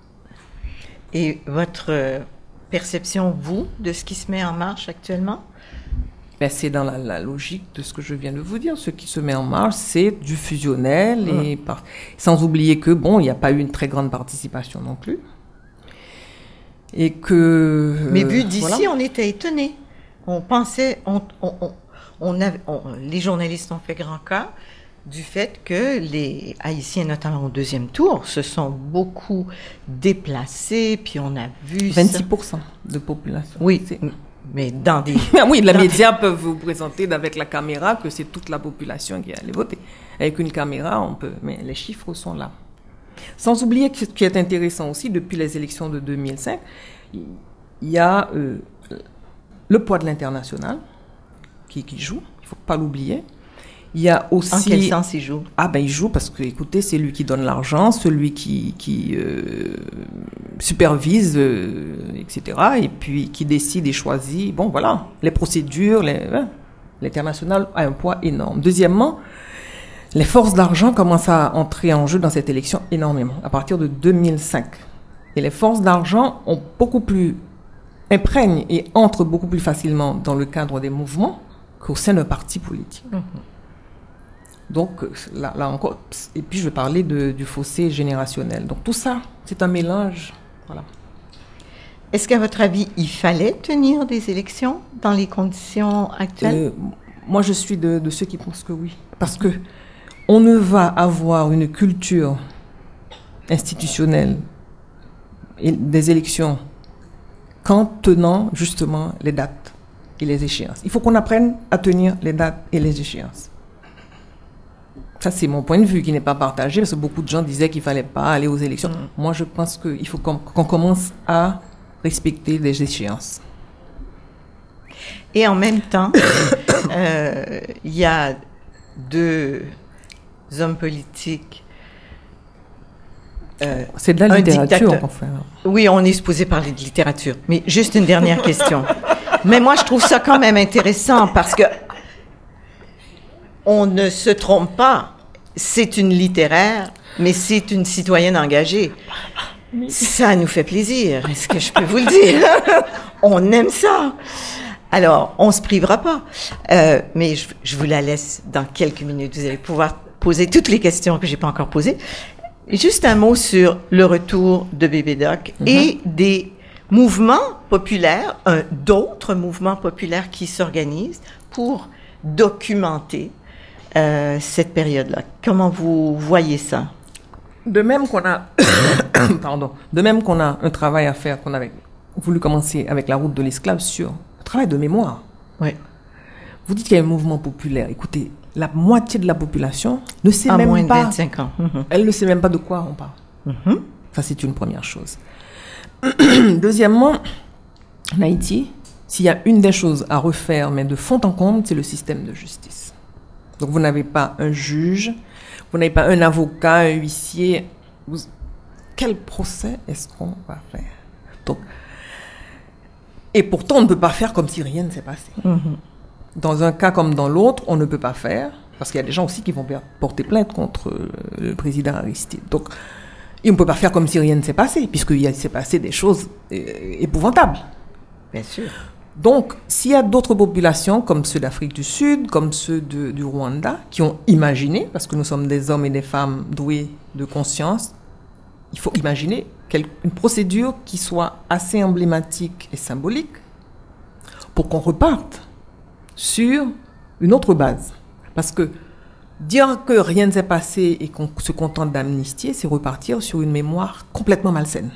S2: Et votre... Euh... perception, vous, de ce qui se met en marche actuellement?
S3: Ben, c'est dans la, la logique de ce que je viens de vous dire. Ce qui se met en marche, c'est du fusionnel, mmh. et par... sans oublier que, bon, il n'y a pas eu une très grande participation non plus. Et que...
S2: Mais vu d'ici,
S3: voilà.
S2: On était étonnés. On pensait... On, on, on, on avait, on, les journalistes ont fait grand cas du fait que les Haïtiens, notamment au deuxième tour, se sont beaucoup déplacés, puis on a vu...
S3: vingt-six pour cent de population.
S2: Oui, c'est... mais dans des...
S3: oui, les
S2: dans
S3: médias
S2: des...
S3: peuvent vous présenter avec la caméra que c'est toute la population qui est allée voter. Avec une caméra, on peut... Mais les chiffres sont là. Sans oublier que ce qui est intéressant aussi, depuis les élections de deux mille cinq, il y a euh, le poids de l'international qui, qui joue, il ne faut pas l'oublier. Il y a aussi...
S2: En quel sens il joue?
S3: Ah ben il joue parce que, écoutez, c'est lui qui donne l'argent, celui qui, qui euh, supervise, euh, et cetera. Et puis qui décide et choisit. Bon, voilà, les procédures, les, hein, l'international a un poids énorme. Deuxièmement, les forces d'argent commencent à entrer en jeu dans cette élection énormément, à partir de deux mille cinq. Et les forces d'argent ont beaucoup plus, imprègnent et entrent beaucoup plus facilement dans le cadre des mouvements qu'au sein d'un parti politique. Mmh. Donc, là, là encore, et puis je vais parler de, du fossé générationnel. Donc tout ça, c'est un mélange. Voilà.
S2: Est-ce qu'à votre avis, il fallait tenir des élections dans les conditions actuelles?
S3: euh, Moi, je suis de, de ceux qui pensent que oui. Parce que on ne va avoir une culture institutionnelle et des élections qu'en tenant justement les dates et les échéances. Il faut qu'on apprenne à tenir les dates et les échéances. Ça, c'est mon point de vue qui n'est pas partagé, parce que beaucoup de gens disaient qu'il ne fallait pas aller aux élections. Mmh. Moi, je pense qu'il faut qu'on, qu'on commence à respecter les échéances.
S2: Et en même temps, euh, il y a deux hommes politiques.
S3: Euh, c'est de la littérature qu'on fait.
S2: Oui, on est supposé parler de littérature. Mais juste une dernière question. Mais moi, je trouve ça quand même intéressant parce que on ne se trompe pas. C'est une littéraire, mais c'est une citoyenne engagée. Ça nous fait plaisir. Est-ce que je peux vous le dire? On aime ça. Alors, on se privera pas. Euh, mais je, je vous la laisse dans quelques minutes. Vous allez pouvoir poser toutes les questions que j'ai pas encore posées. Juste un mot sur le retour de Bébé Doc mm-hmm. et des mouvements populaires, euh, d'autres mouvements populaires qui s'organisent pour documenter euh, cette période-là. Comment vous voyez ça?
S3: De même qu'on a, pardon, de même qu'on a un travail à faire, qu'on avait voulu commencer avec la route de l'esclave sur le travail de mémoire.
S2: Oui.
S3: Vous dites qu'il y a un mouvement populaire. Écoutez, la moitié de la population ne sait
S2: à
S3: même
S2: moins
S3: pas.
S2: de vingt-cinq ans. Mm-hmm.
S3: Elle ne sait même pas de quoi on parle.
S2: Mm-hmm.
S3: Ça, c'est une première chose. Deuxièmement, en Haïti, s'il y a une des choses à refaire, mais de fond en comble, c'est le système de justice. Donc, vous n'avez pas un juge, vous n'avez pas un avocat, un huissier. Vous... Quel procès est-ce qu'on va faire? Donc, et pourtant, on ne peut pas faire comme si rien ne s'est passé. Mm-hmm. Dans un cas comme dans l'autre, on ne peut pas faire, parce qu'il y a des gens aussi qui vont porter plainte contre le président Aristide. Donc, et on ne peut pas faire comme si rien ne s'est passé, puisqu'il s'est passé des choses épouvantables.
S2: Bien sûr.
S3: Donc, s'il y a d'autres populations, comme ceux d'Afrique du Sud, comme ceux de, du Rwanda, qui ont imaginé, parce que nous sommes des hommes et des femmes doués de conscience, il faut imaginer une procédure qui soit assez emblématique et symbolique pour qu'on reparte sur une autre base. Parce que dire que rien ne s'est passé et qu'on se contente d'amnistier, c'est repartir sur une mémoire complètement malsaine.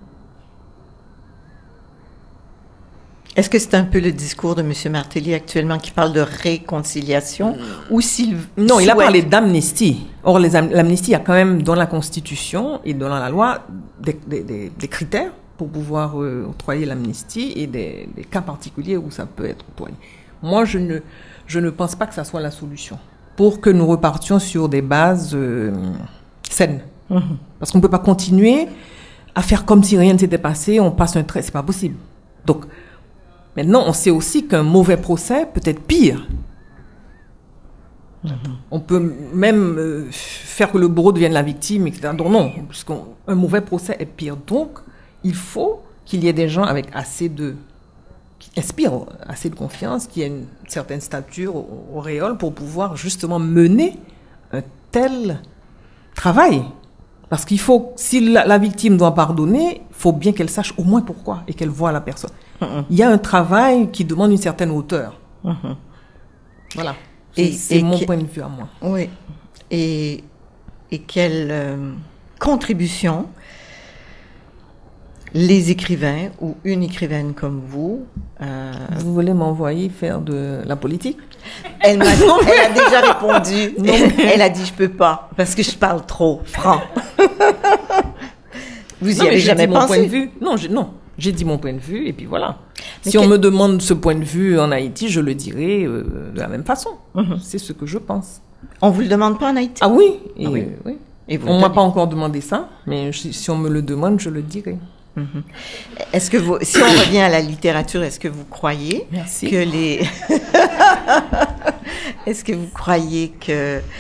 S2: Est-ce que c'est un peu le discours de M. Martelly actuellement qui parle de réconciliation ou s'il
S3: Non,
S2: souhaite...
S3: il a parlé d'amnistie. Or, les am- l'amnistie, il y a quand même dans la Constitution et dans la loi des, des, des, des critères pour pouvoir euh, octroyer l'amnistie et des, des cas particuliers où ça peut être octroyé. Moi, je ne, je ne pense pas que ça soit la solution pour que nous repartions sur des bases euh, saines. Mmh. Parce qu'on ne peut pas continuer à faire comme si rien ne s'était passé, on passe un trait, c'est pas possible. Donc, maintenant, on sait aussi qu'un mauvais procès peut être pire. Mmh. On peut même euh, faire que le bourreau devienne la victime, et cetera. Donc non, puisqu'un mauvais procès est pire. Donc, il faut qu'il y ait des gens avec assez de... qui inspirent assez de confiance, qui aient une certaine stature, auréole, pour pouvoir justement mener un tel travail. Parce qu'il faut, si la, la victime doit pardonner, il faut bien qu'elle sache au moins pourquoi et qu'elle voit la personne. Mm-hmm. Il y a un travail qui demande une certaine hauteur. Mm-hmm. Voilà. C'est, et, c'est et mon que, point de vue à moi.
S2: Oui. Et, et quelle euh, contribution les écrivains ou une écrivaine comme vous... Euh...
S3: Vous voulez m'envoyer faire de la politique?
S2: Elle m'a dit, elle a déjà répondu. Non. Elle a dit, je peux pas, parce que je parle trop franc. Vous y
S3: non,
S2: avez jamais
S3: dit
S2: pensé?
S3: Mon point de vue. Non, j'ai, non, j'ai dit mon point de vue, et puis voilà. Mais si quel... on me demande ce point de vue en Haïti, je le dirai euh, de la même façon. Mm-hmm. C'est ce que je pense.
S2: On vous le demande pas en Haïti?
S3: Ah oui, et,
S2: ah oui.
S3: Euh, oui. Et on m'a pas encore demandé ça, mais si, si on me le demande, je le dirai.
S2: Mm-hmm. Est-ce que vous, si on revient à la littérature, est-ce que vous croyez
S3: Merci.
S2: que les, est-ce que vous croyez que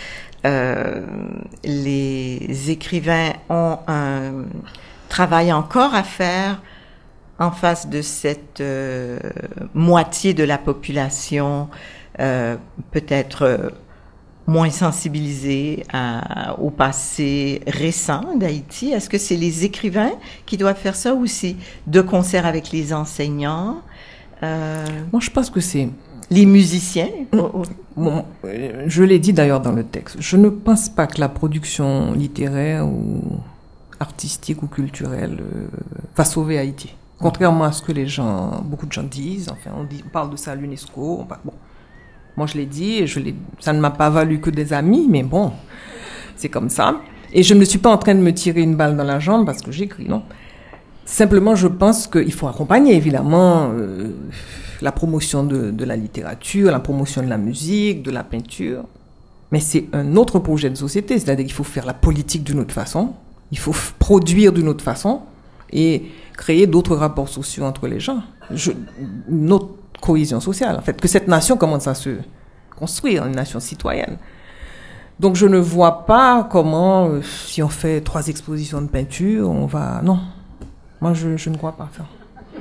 S2: euh, les écrivains ont un travail encore à faire en face de cette euh, moitié de la population, euh, peut-être euh, moins sensibilisée à, au passé récent d'Haïti. Est-ce que c'est les écrivains qui doivent faire ça ou c'est de concert avec les enseignants? Euh,
S3: Moi, je pense que c'est...
S2: Les musiciens?
S3: Bon, je l'ai dit d'ailleurs dans le texte. Je ne pense pas que la production littéraire ou artistique ou culturelle euh, va sauver Haïti. Contrairement à ce que les gens, beaucoup de gens disent. Enfin, on, dit, on parle de ça à l'UNESCO. On parle, bon, moi je l'ai dit, et je l'ai, ça ne m'a pas valu que des amis, mais bon, c'est comme ça. Et je ne suis pas en train de me tirer une balle dans la jambe parce que j'écris, non. Simplement, je pense qu'il faut accompagner, évidemment, euh, la promotion de, de la littérature, la promotion de la musique, de la peinture. Mais c'est un autre projet de société, c'est-à-dire qu'il faut faire la politique d'une autre façon, il faut f- produire d'une autre façon et créer d'autres rapports sociaux entre les gens. Je, une autre cohésion sociale, en fait, que cette nation commence à se construire, une nation citoyenne. Donc je ne vois pas comment, euh, si on fait trois expositions de peinture, on va... Non, moi je, je ne crois pas ça.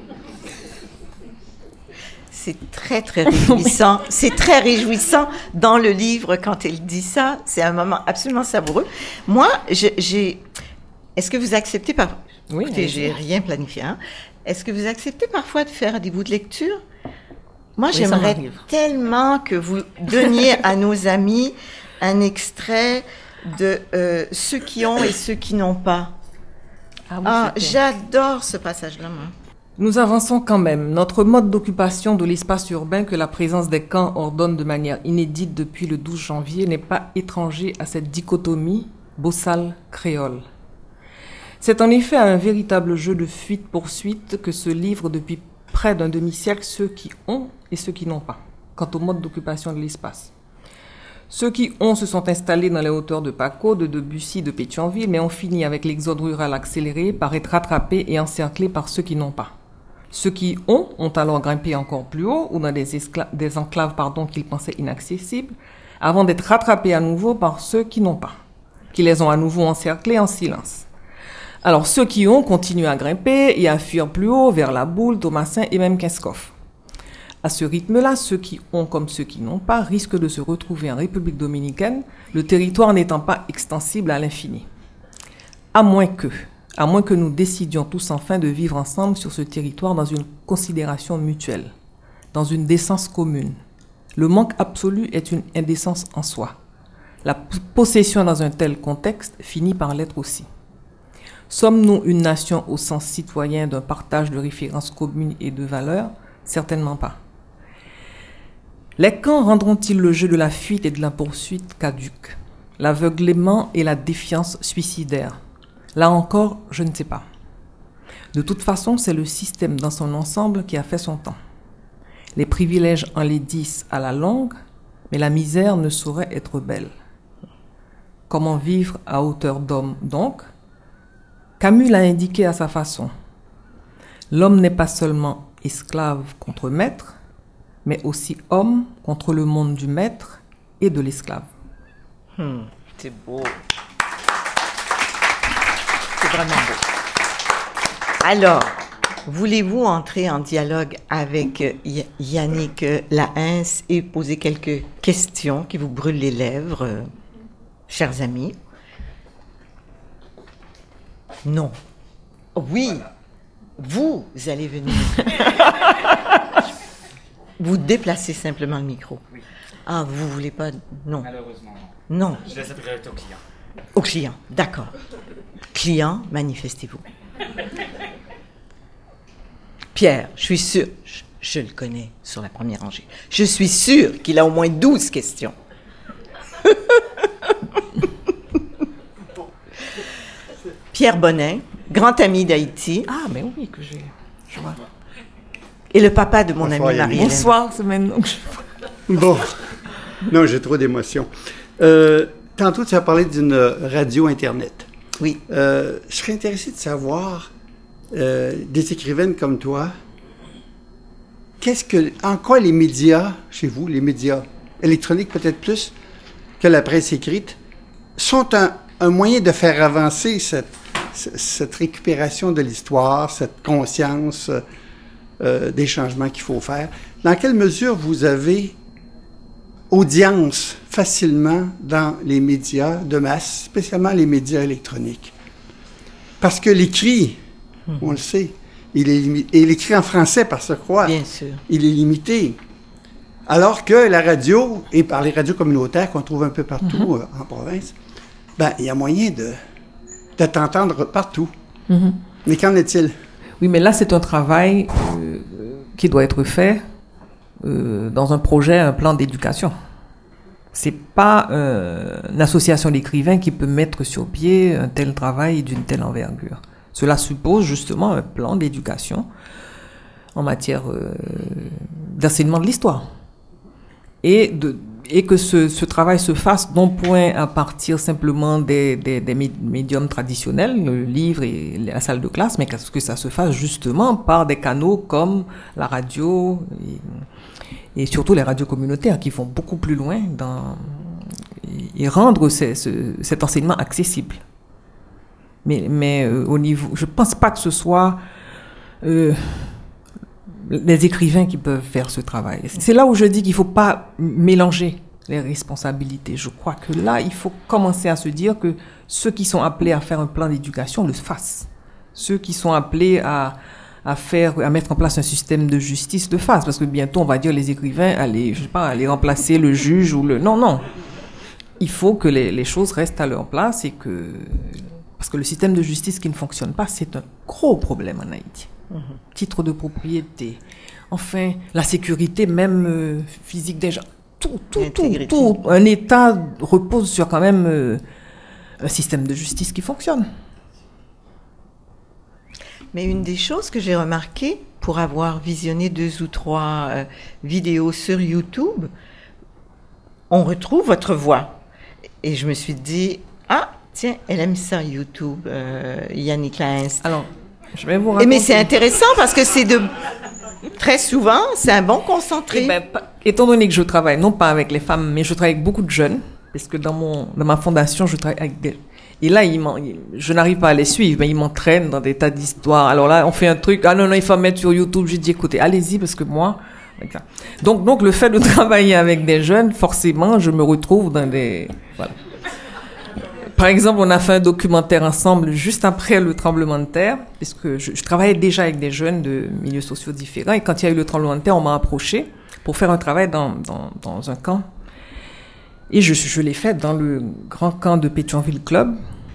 S2: C'est très, très réjouissant. C'est très réjouissant dans le livre quand elle dit ça. C'est un moment absolument savoureux. Moi, je, j'ai... Est-ce que vous acceptez par...
S3: Oui,
S2: Écoutez,
S3: oui.
S2: j'ai rien planifié. Hein? Est-ce que vous acceptez parfois de faire des bouts de lecture? Moi,
S3: Oui, ça
S2: j'aimerais
S3: m'arrive.
S2: tellement que vous donniez à nos amis un extrait de euh, ceux qui ont et ceux qui n'ont pas.
S3: Ah, oui,
S2: Ah,
S3: c'est
S2: j'adore ce passage-là, moi.
S3: Nous avançons quand même. Notre mode d'occupation de l'espace urbain que la présence des camps ordonne de manière inédite depuis le douze janvier n'est pas étranger à cette dichotomie bossal-créole. C'est en effet à un véritable jeu de fuite-poursuite que se livrent depuis près d'un demi-siècle ceux qui ont et ceux qui n'ont pas, quant au mode d'occupation de l'espace. Ceux qui ont se sont installés dans les hauteurs de Paco, de Debussy, de Pétionville, mais ont fini avec l'exode rural accéléré par être rattrapés et encerclés par ceux qui n'ont pas. Ceux qui ont ont alors grimpé encore plus haut ou dans des, escla- des enclaves pardon, qu'ils pensaient inaccessibles, avant d'être rattrapés à nouveau par ceux qui n'ont pas, qui les ont à nouveau encerclés en silence. Alors ceux qui ont continuent à grimper et à fuir plus haut vers La Boule, Thomasin et même Kinskov. À ce rythme-là, ceux qui ont comme ceux qui n'ont pas risquent de se retrouver en République dominicaine, le territoire n'étant pas extensible à l'infini. À moins que, à moins que nous décidions tous enfin de vivre ensemble sur ce territoire dans une considération mutuelle, dans une décence commune. Le manque absolu est une indécence en soi. La p- possession dans un tel contexte finit par l'être aussi. Sommes-nous une nation au sens citoyen d'un partage de références communes et de valeurs? Certainement pas. Les camps rendront-ils le jeu de la fuite et de la poursuite caduque, l'aveuglement et la défiance suicidaire? Là encore, je ne sais pas. De toute façon, c'est le système dans son ensemble qui a fait son temps. Les privilèges enlaidissent à la longue, mais la misère ne saurait être belle. Comment vivre à hauteur d'homme, donc? Camus l'a indiqué à sa façon. L'homme n'est pas seulement esclave contre maître, mais aussi homme contre le monde du maître et de l'esclave.
S2: Hmm, c'est beau. C'est vraiment beau. Alors, voulez-vous entrer en dialogue avec Y- Yannick Lahens et poser quelques questions qui vous brûlent les lèvres, euh, chers amis? Non. Oui. Vous allez venir. Vous déplacez simplement le micro.
S4: Oui.
S2: Ah, vous voulez pas... Non.
S4: Malheureusement, non.
S2: Non.
S4: Je laisse la priorité au client.
S2: Au client, d'accord. Client, manifestez-vous. Pierre, je suis sûr, je, je le connais sur la première rangée, je suis sûr qu'il a au moins douze questions. Pierre Bonnet, grand ami d'Haïti,
S3: Ah, mais oui, que j'ai... Je vois.
S2: et le papa de mon
S5: Bonsoir,
S2: amie
S5: Yannick.
S2: Marie-Hélène.
S3: Bonsoir, c'est maintenant que je...
S5: Bon. Non, j'ai trop d'émotions. Euh, tantôt, tu as parlé d'une radio Internet.
S2: Oui.
S5: Euh, je serais intéressé de savoir, euh, des écrivaines comme toi, qu'est-ce que, en quoi les médias, chez vous, les médias électroniques peut-être plus que la presse écrite, sont un, un moyen de faire avancer cette, cette récupération de l'histoire, cette conscience euh, des changements qu'il faut faire. Dans quelle mesure vous avez audience facilement dans les médias de masse, spécialement les médias électroniques? Parce que l'écrit, mmh. on le sait, il est limité. Et l'écrit en français, par ce croix,
S2: bien sûr, il
S5: est limité. Alors que la radio, et par les radios communautaires qu'on trouve un peu partout mmh. euh, en province, ben, il y a moyen de, de t'entendre partout. Mmh. Mais qu'en est-il?
S3: Oui, mais là, c'est un travail euh, qui doit être fait euh, dans un projet, un plan d'éducation. C'est pas euh, une association d'écrivains qui peut mettre sur pied un tel travail d'une telle envergure. Cela suppose justement un plan d'éducation en matière euh, d'enseignement de l'histoire. Et, de, et que ce, ce travail se fasse non point à partir simplement des, des, des médiums traditionnels, le livre et la salle de classe, mais que ça se fasse justement par des canaux comme la radio et, et surtout les radios communautaires qui vont beaucoup plus loin dans, et, et rendre ce, ce, cet enseignement accessible. Mais, mais euh, au niveau, je pense pas que ce soit euh, les écrivains qui peuvent faire ce travail. C'est là où je dis qu'il faut pas mélanger les responsabilités. Je crois que là, il faut commencer à se dire que ceux qui sont appelés à faire un plan d'éducation le fassent. Ceux qui sont appelés à, à faire, à mettre en place un système de justice le fassent. Parce que bientôt, on va dire les écrivains, allez, je sais pas, aller remplacer le juge ou le, non, non. Il faut que les, les choses restent à leur place et que, parce que le système de justice qui ne fonctionne pas, c'est un gros problème en Haïti. Mmh. Titre de propriété, enfin, la sécurité même euh, physique des gens, tout, tout, tout, tout. Un État repose sur quand même euh, un système de justice qui fonctionne.
S2: Mais une des choses que j'ai remarqué, pour avoir visionné deux ou trois euh, vidéos sur YouTube, on retrouve votre voix. Et je me suis dit, ah, tiens, elle aime ça, YouTube, euh, Yannick Laens.
S3: Alors, je vais vous raconter.
S2: Mais c'est intéressant parce que c'est de... Très souvent, c'est un bon concentré.
S3: Eh ben, étant donné que je travaille, non pas avec les femmes, mais je travaille avec beaucoup de jeunes, parce que dans, mon, dans ma fondation, je travaille avec des... Et là, ils je n'arrive pas à les suivre, mais ils m'entraînent dans des tas d'histoires. Alors là, on fait un truc, ah non, non, il faut mettre sur YouTube. J'ai dit, écoutez, allez-y, parce que moi... Donc, donc, le fait de travailler avec des jeunes, forcément, je me retrouve dans des... Voilà. Par exemple, on a fait un documentaire ensemble juste après le tremblement de terre, puisque je, je travaillais déjà avec des jeunes de milieux sociaux différents. Et quand il y a eu le tremblement de terre, on m'a approché pour faire un travail dans, dans, dans un camp. Et je, je l'ai fait dans le grand camp de Pétionville Club,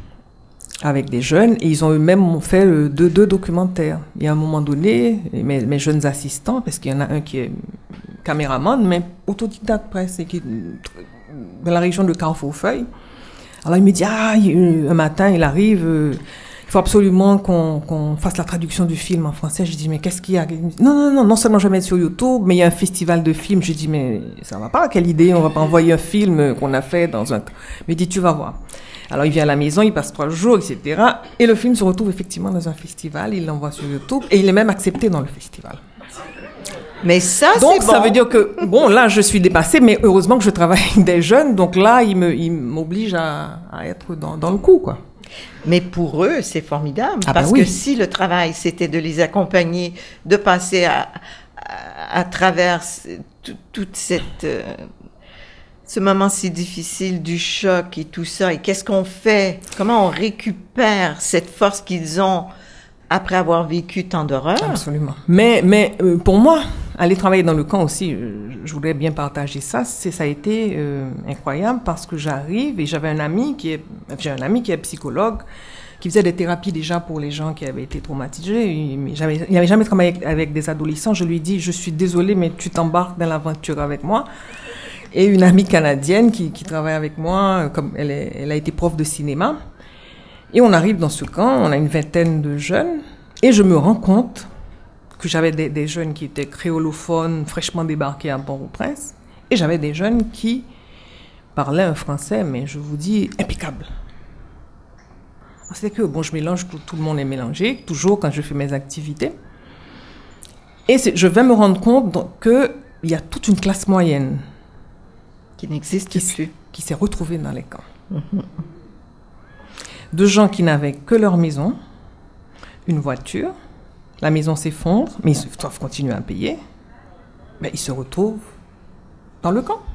S3: avec des jeunes. Et ils ont eux-mêmes fait le, deux, deux documentaires. Et à un moment donné, mes, mes jeunes assistants, parce qu'il y en a un qui est caméraman, mais autodidacte presque, et qui dans la région de Carrefour-Feuille. Alors il me dit, ah, un matin, il arrive, euh, il faut absolument qu'on, qu'on fasse la traduction du film en français. Je dis, mais qu'est-ce qu'il y a? Il me dit, non, non, non, non seulement je vais mettre sur YouTube, mais il y a un festival de films. Je dis, mais ça va pas, quelle idée, on va pas envoyer un film qu'on a fait dans un... Il me dit, tu vas voir. Alors il vient à la maison, il passe trois jours, et cetera. Et le film se retrouve effectivement dans un festival, il l'envoie sur YouTube, et il est même accepté dans le festival.
S2: Mais ça,
S3: donc,
S2: c'est bon.
S3: ça veut dire que, bon, là, je suis dépassée, mais heureusement que je travaille avec des jeunes, donc là, ils me, ils m'obligent à, à être dans, dans le coup, quoi.
S2: Mais pour eux, c'est formidable,
S3: ah
S2: parce
S3: ben oui.
S2: que si le travail, c'était de les accompagner, de passer à, à, à travers toute cette, euh, ce moment si difficile du choc et tout ça, et qu'est-ce qu'on fait, comment on récupère cette force qu'ils ont après avoir vécu tant d'horreurs.
S3: Absolument. Mais, mais euh, pour moi, aller travailler dans le camp aussi, euh, je voulais bien partager ça. C'est, ça a été euh, incroyable parce que j'arrive et j'avais un ami qui est, j'ai un ami qui est psychologue, qui faisait des thérapies déjà pour les gens qui avaient été traumatisés. Il n'avait jamais travaillé avec, avec des adolescents. Je lui dis, je suis désolée, mais tu t'embarques dans l'aventure avec moi. Et une amie canadienne qui, qui travaille avec moi, comme elle, est, elle a été prof de cinéma. Et on arrive dans ce camp, on a une vingtaine de jeunes, et je me rends compte que j'avais des, des jeunes qui étaient créolophones, fraîchement débarqués à Port-au-Prince, et j'avais des jeunes qui parlaient un français, mais je vous dis, impeccable. C'est que, bon, je mélange, tout, tout le monde est mélangé, toujours quand je fais mes activités. Et c'est, je vais me rendre compte qu'il y a toute une classe moyenne
S2: qui n'existe
S3: qui,
S2: plus,
S3: qui s'est retrouvée dans les camps. Mm-hmm. De gens qui n'avaient que leur maison, une voiture, la maison s'effondre, mais ils doivent continuer à payer, mais ils se retrouvent dans le camp.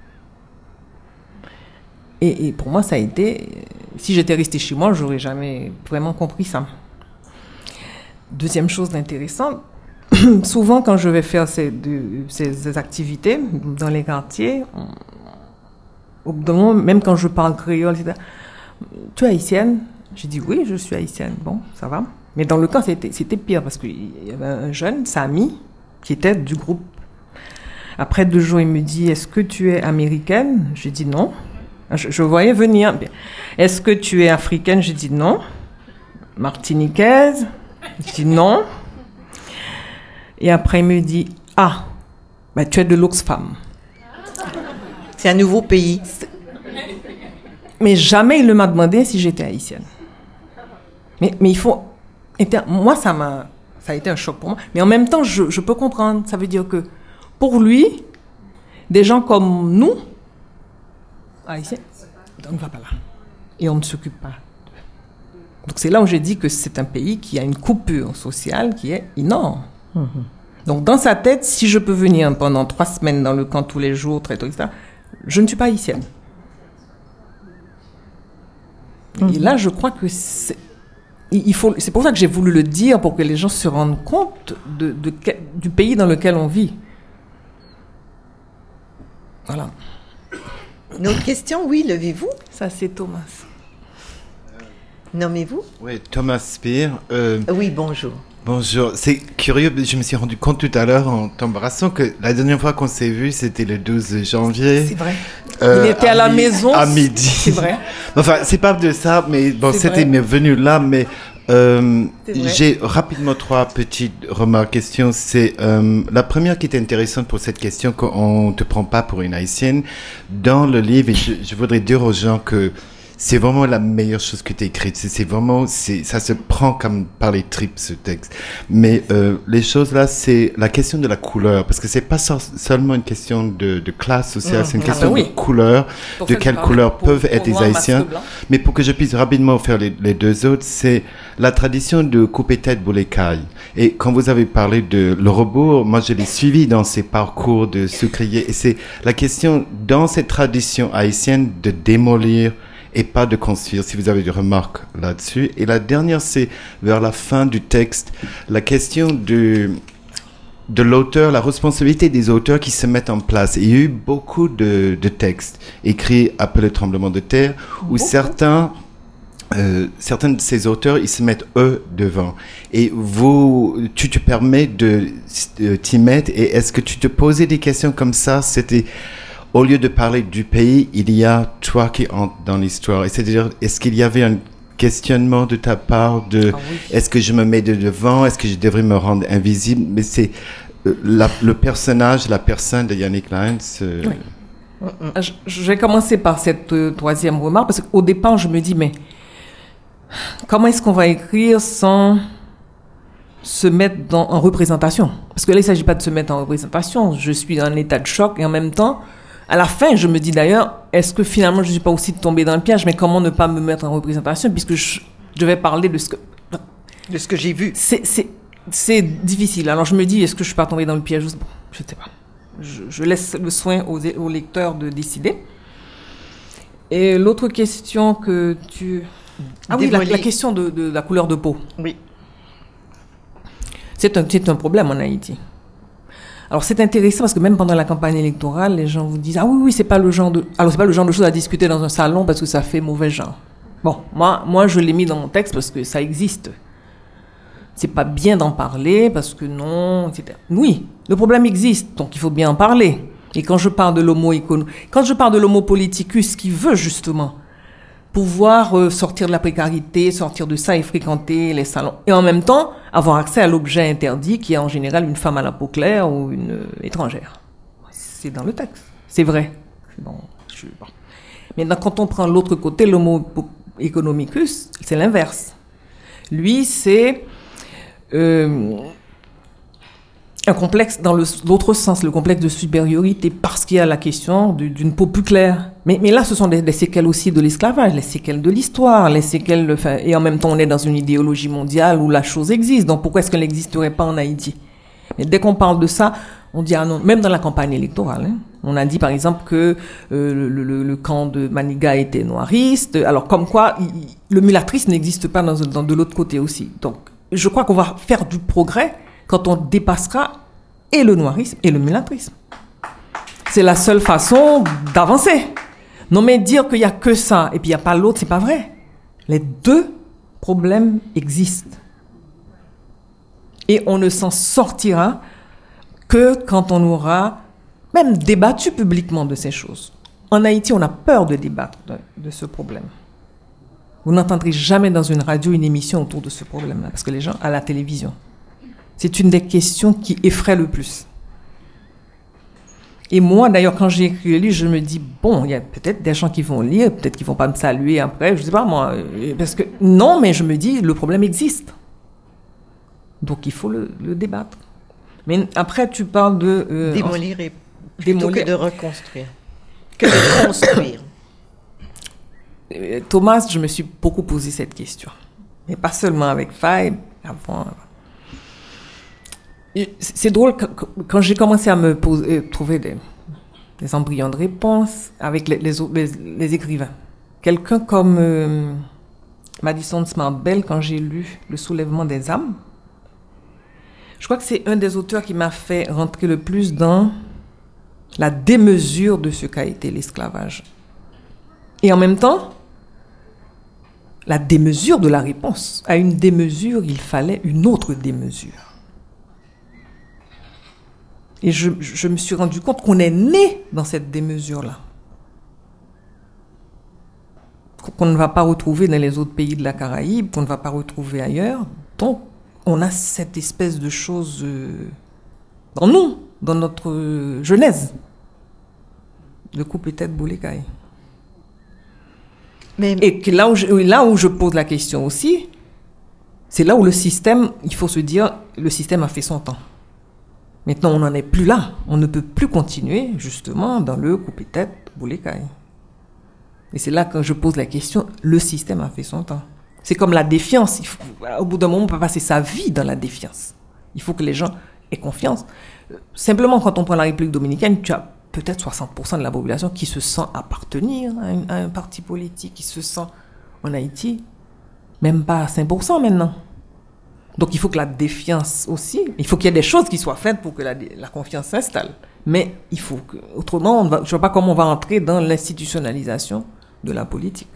S3: Et, et pour moi, ça a été... Si j'étais restée chez moi, je n'aurais jamais vraiment compris ça. Deuxième chose intéressante, souvent quand je vais faire ces, de, ces activités dans les quartiers, on, au bout d'un moment, même quand je parle créole, et cetera, tu es haïtienne? J'ai dit oui, je suis haïtienne. Bon, ça va. Mais dans le camp, c'était, c'était pire parce qu'il y avait un jeune, Samy, qui était du groupe. Après deux jours, il me dit, est-ce que tu es américaine? J'ai dit non. Je, je voyais venir. Est-ce que tu es africaine? J'ai dit non. Martiniquaise? J'ai dit non. Et après, il me dit, ah, bah, tu es de l'Oxfam.
S2: C'est un nouveau pays.
S3: Mais jamais il ne m'a demandé si j'étais haïtienne. Mais, mais il faut... Moi, ça m'a, ça a été un choc pour moi. Mais en même temps, je, je peux comprendre. Ça veut dire que pour lui, des gens comme nous, haïtiens, on ne va pas là. Et on ne s'occupe pas. Donc c'est là où j'ai dit que c'est un pays qui a une coupure sociale qui est énorme. Mmh. Donc dans sa tête, si je peux venir pendant trois semaines dans le camp tous les jours, très tôt, et cetera, je ne suis pas haïtienne. Mmh. Et là, je crois que c'est... Il faut, c'est pour ça que j'ai voulu le dire, pour que les gens se rendent compte de, de, de, du pays dans lequel on vit. Voilà.
S2: Une autre question, oui, levez-vous.
S3: Ça, c'est Thomas.
S2: Nommez-vous.
S6: Oui, Thomas Speer. Euh,
S2: oui, bonjour.
S6: Bonjour. C'est curieux, je me suis rendu compte tout à l'heure en t'embrassant que la dernière fois qu'on s'est vu, c'était le douze janvier.
S3: C'est vrai.
S6: Euh,
S3: Il était à, à la mi- maison.
S6: À midi.
S3: C'est vrai.
S6: Enfin, c'est pas de ça, mais bon,
S3: c'est
S6: c'était mes venu là, mais euh,
S3: c'est
S6: j'ai rapidement trois petites remarques, questions. C'est euh, la première qui était intéressante pour cette question, qu'on te prend pas pour une haïtienne. Dans le livre, et je, je voudrais dire aux gens que c'est vraiment la meilleure chose que tu as écrite. C'est, c'est vraiment, c'est, ça se prend comme par les tripes, ce texte. Mais euh, les choses là, c'est la question de la couleur. Parce que c'est pas so- seulement une question de, de classe sociale, mmh. c'est une question ah ben oui. de couleur, pour de quelle couleur pour, peuvent pour être les Haïtiens. Mais pour que je puisse rapidement faire les, les deux autres, c'est la tradition de couper tête pour les cailles. Et quand vous avez parlé de le rebours, moi je l'ai suivi dans ces parcours de sucrier. Et c'est la question, dans cette tradition haïtienne, de démolir et pas de construire, si vous avez des remarques là-dessus. Et la dernière, c'est vers la fin du texte, la question de, de l'auteur, la responsabilité des auteurs qui se mettent en place. Et il y a eu beaucoup de, de textes écrits après le tremblement de terre, où beaucoup. certains... Euh, certains de ces auteurs, ils se mettent eux devant. Et vous, tu te permets de, de t'y mettre, et est-ce que tu te posais des questions comme ça? C'était... Au lieu de parler du pays, il y a toi qui entre dans l'histoire. Et c'est-à-dire, est-ce qu'il y avait un questionnement de ta part de ah oui. est-ce que je me mets de devant, est-ce que je devrais me rendre invisible? Mais c'est euh, la, le personnage, la personne de Yannick Lahens. Euh...
S3: Oui. Je, je vais commencer par cette euh, troisième remarque, parce qu'au départ, je me dis, mais comment est-ce qu'on va écrire sans se mettre dans, en représentation? Parce que là, il ne s'agit pas de se mettre en représentation. Je suis en état de choc et en même temps, à la fin, je me dis d'ailleurs, est-ce que finalement je ne suis pas aussi tombée dans le piège? Mais comment ne pas me mettre en représentation puisque je, je vais parler de ce que...
S2: De ce que j'ai vu.
S3: C'est, c'est, c'est difficile. Alors je me dis, est-ce que je ne suis pas tombée dans le piège? Bon, je ne sais pas. Je, je laisse le soin aux, aux lecteurs de décider. Et l'autre question que tu... Ah oui, la, la question de, de, de la couleur de peau.
S2: Oui.
S3: C'est un, c'est un problème en Haïti. Alors c'est intéressant parce que même pendant la campagne électorale, les gens vous disent ah oui oui c'est pas le genre de alors c'est pas le genre de choses à discuter dans un salon parce que ça fait mauvais genre. Bon moi moi je l'ai mis dans mon texte parce que ça existe. C'est pas bien d'en parler parce que non et cetera. Oui le problème existe donc il faut bien en parler. Et quand je parle de l'homo écono... quand je parle de l'homo politicus qui veut justement pouvoir euh, sortir de la précarité, sortir de ça et fréquenter les salons. Et en même temps, avoir accès à l'objet interdit qui est en général une femme à la peau claire ou une euh, étrangère. C'est dans le texte. C'est vrai. Bon, je... bon. Maintenant, quand on prend l'autre côté, l'homo economicus, c'est l'inverse. Lui, c'est... Euh, un complexe dans le, l'autre sens, le complexe de supériorité, parce qu'il y a la question du, d'une peau plus claire. Mais, mais là, ce sont des, des séquelles aussi de l'esclavage, les séquelles de l'histoire, les séquelles, de, enfin, et en même temps, on est dans une idéologie mondiale où la chose existe. Donc, pourquoi est-ce qu'elle n'existerait pas en Haïti? Mais dès qu'on parle de ça, on dit, ah non, même dans la campagne électorale, hein, on a dit, par exemple, que euh, le, le, le camp de Maniga était noiriste. Alors, comme quoi, il, le mulâtrisme n'existe pas dans, dans, de l'autre côté aussi. Donc, je crois qu'on va faire du progrès quand on dépassera et le noirisme et le mulâtrisme. C'est la seule façon d'avancer. Non, mais dire qu'il n'y a que ça et puis il n'y a pas l'autre, c'est pas vrai. Les deux problèmes existent. Et on ne s'en sortira que quand on aura même débattu publiquement de ces choses. En Haïti, on a peur de débattre de, de ce problème. Vous n'entendrez jamais dans une radio une émission autour de ce problème-là, parce que les gens, à la télévision, c'est une des questions qui effraie le plus. Et moi, d'ailleurs, quand j'ai écrit le livre, je me dis, bon, il y a peut-être des gens qui vont lire, peut-être qu'ils vont pas me saluer après, je sais pas moi, parce que, non, mais je me dis, le problème existe. Donc, il faut le, le débattre. Mais après, tu parles de... Euh,
S2: démolir et plutôt
S3: démolir.
S2: que de reconstruire. Que de construire.
S3: Thomas, je me suis beaucoup posé cette question. Mais pas seulement avec Faye, avant... C'est drôle, quand j'ai commencé à me poser, trouver des, des embryons de réponse avec les, les, les, les écrivains. Quelqu'un comme euh, Madison Smart Bell, quand j'ai lu Le Soulèvement des âmes, je crois que c'est un des auteurs qui m'a fait rentrer le plus dans la démesure de ce qu'a été l'esclavage. Et en même temps, la démesure de la réponse. À une démesure, il fallait une autre démesure. Et je, je me suis rendu compte qu'on est né dans cette démesure-là. Qu'on ne va pas retrouver dans les autres pays de la Caraïbe, qu'on ne va pas retrouver ailleurs. Donc, on a cette espèce de chose euh, dans nous, dans notre euh, genèse. Le coup peut-être Boulécaï. Mais... Et que là où, je, là où je pose la question aussi, c'est là où le système, il faut se dire, le système a fait son temps. Maintenant, on n'en est plus là. On ne peut plus continuer, justement, dans le coupé-tête Boulécaï. Et c'est là que je pose la question, le système a fait son temps. C'est comme la défiance. Il faut, au bout d'un moment, on peut passer sa vie dans la défiance. Il faut que les gens aient confiance. Simplement, quand on prend la République dominicaine, tu as peut-être soixante pour cent de la population qui se sent appartenir à un, à un parti politique, qui se sent en Haïti, même pas cinq pour cent maintenant. Donc, il faut que la défiance aussi, il faut qu'il y ait des choses qui soient faites pour que la, la confiance s'installe. Mais il faut que, autrement, on va, je ne vois pas comment on va entrer dans l'institutionnalisation de la politique.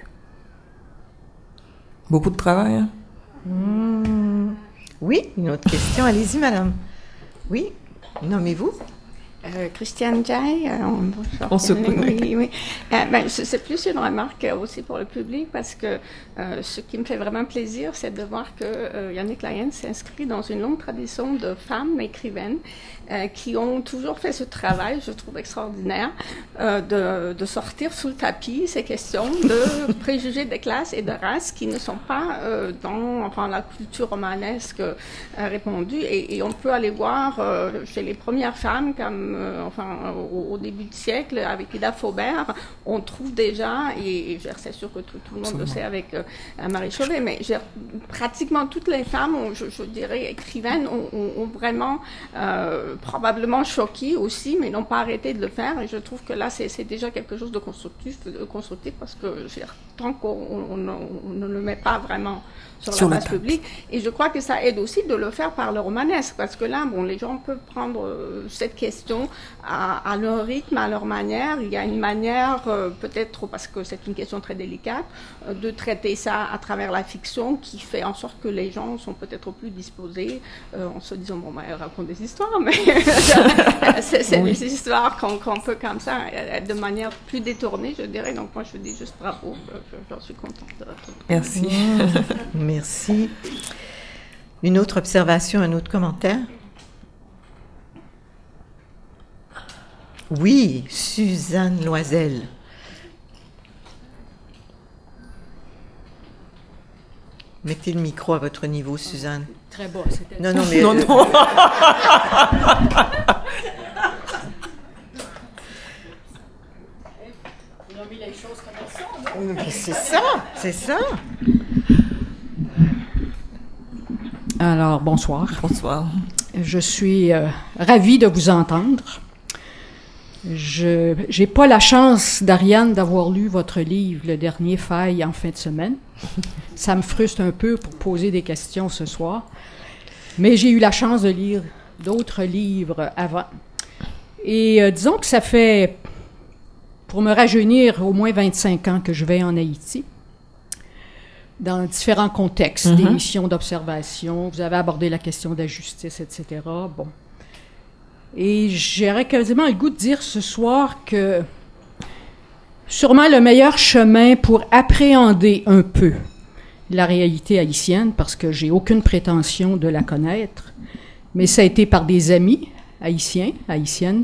S3: Beaucoup de travail, hein?
S2: Mmh. Oui, une autre question. Allez-y, madame. Oui, nommez-vous.
S7: Euh, Christiane Jay, euh, on,
S3: on se connaît.
S7: Oui, oui. Euh, ben, c'est plus une remarque aussi pour le public parce que euh, ce qui me fait vraiment plaisir, c'est de voir que euh, Yannick Lyons s'inscrit dans une longue tradition de femmes écrivaines euh, qui ont toujours fait ce travail, je trouve extraordinaire, euh, de, de sortir sous le tapis ces questions de préjugés de classe et de race qui ne sont pas euh, dans enfin, la culture romanesque euh, répandue. Et, et on peut aller voir euh, chez les premières femmes comme Euh, enfin, au, au début du siècle, avec Ida Faubert, on trouve déjà, et, et c'est sûr que tout, tout le monde le sait avec euh, Marie Chauvet, mais pratiquement toutes les femmes, ont, je, je dirais écrivaines, ont, ont, ont vraiment euh, probablement choqué aussi, mais n'ont pas arrêté de le faire. Et je trouve que là, c'est déjà quelque chose de constructif, de constructif parce que je veux dire, tant qu'on on, on, on ne le met pas vraiment sur, sur la base publique, et je crois que ça aide aussi de le faire par le romanesque, parce que là, bon, les gens peuvent prendre euh, cette question à, à leur rythme, à leur manière. Il y a une manière, euh, peut-être parce que c'est une question très délicate, euh, de traiter ça à travers la fiction qui fait en sorte que les gens sont peut-être plus disposés euh, en se disant, bon, ben, elle raconte des histoires, mais c'est oui. des histoires qu'on qu'on peut comme ça, de manière plus détournée, je dirais. Donc moi, je dis juste bravo, j'en suis contente.
S3: Merci.
S2: Merci. Une autre observation, un autre commentaire? Oui, Suzanne Loisel. Mettez le micro à votre niveau, Suzanne.
S8: Très bas, c'était...
S2: Non, non, mais...
S3: Non,
S2: euh,
S3: non.
S8: On a mis les choses comme elles sont, là.
S2: mais c'est ça, c'est ça.
S8: Alors, bonsoir.
S3: Bonsoir.
S8: Je suis euh, ravie de vous entendre. Je n'ai pas la chance, Dariane, d'avoir lu votre livre, le dernier Faille, en fin de semaine. Ça me frustre un peu pour poser des questions ce soir. Mais j'ai eu la chance de lire d'autres livres avant. Et euh, disons que ça fait, pour me rajeunir, au moins vingt-cinq ans que je vais en Haïti, dans différents contextes,
S3: Mm-hmm.
S8: des missions d'observation. Vous avez abordé la question de la justice, et cetera. Bon. Et j'aurais quasiment le goût de dire ce soir que sûrement le meilleur chemin pour appréhender un peu la réalité haïtienne, parce que j'ai aucune prétention de la connaître, mais ça a été par des amis haïtiens, haïtiennes,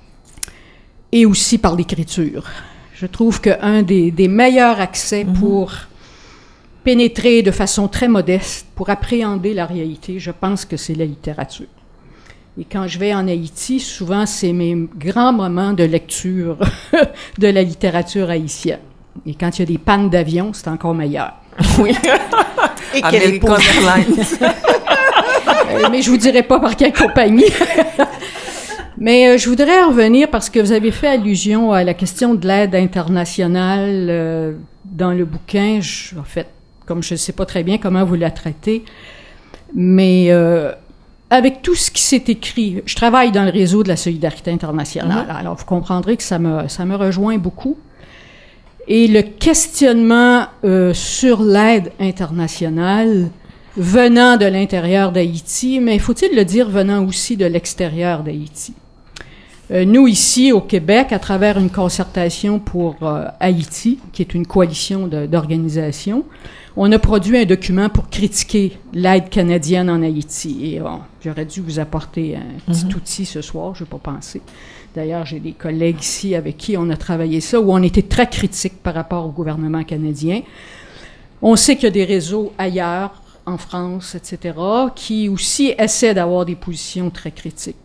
S8: et aussi par l'écriture. Je trouve qu'un des, des meilleurs accès mm-hmm. pour pénétrer de façon très modeste, pour appréhender la réalité, je pense que c'est la littérature. Et quand je vais en Haïti, souvent, c'est mes grands moments de lecture de la littérature haïtienne. Et quand il y a des pannes d'avion, c'est encore meilleur.
S3: Oui.
S2: Et quelle
S3: American Airlines.
S8: euh, mais je vous dirai pas par quelle compagnie. Mais euh, je voudrais revenir parce que vous avez fait allusion à la question de l'aide internationale euh, dans le bouquin. Je, en fait, comme je ne sais pas très bien comment vous la traitez, mais euh, avec tout ce qui s'est écrit, je travaille dans le réseau de la solidarité internationale, mm-hmm. alors vous comprendrez que ça me, ça me rejoint beaucoup. Et le questionnement euh, sur l'aide internationale venant de l'intérieur d'Haïti, mais faut-il le dire, venant aussi de l'extérieur d'Haïti. Euh, nous, ici, au Québec, à travers une concertation pour euh, Haïti, qui est une coalition de, d'organisations, on a produit un document pour critiquer l'aide canadienne en Haïti. Et bon, j'aurais dû vous apporter un petit mm-hmm. outil ce soir, je n'ai pas pensé. D'ailleurs, j'ai des collègues ici avec qui on a travaillé ça, où on était très critique par rapport au gouvernement canadien. On sait qu'il y a des réseaux ailleurs, en France, et cetera, qui aussi essaient d'avoir des positions très critiques.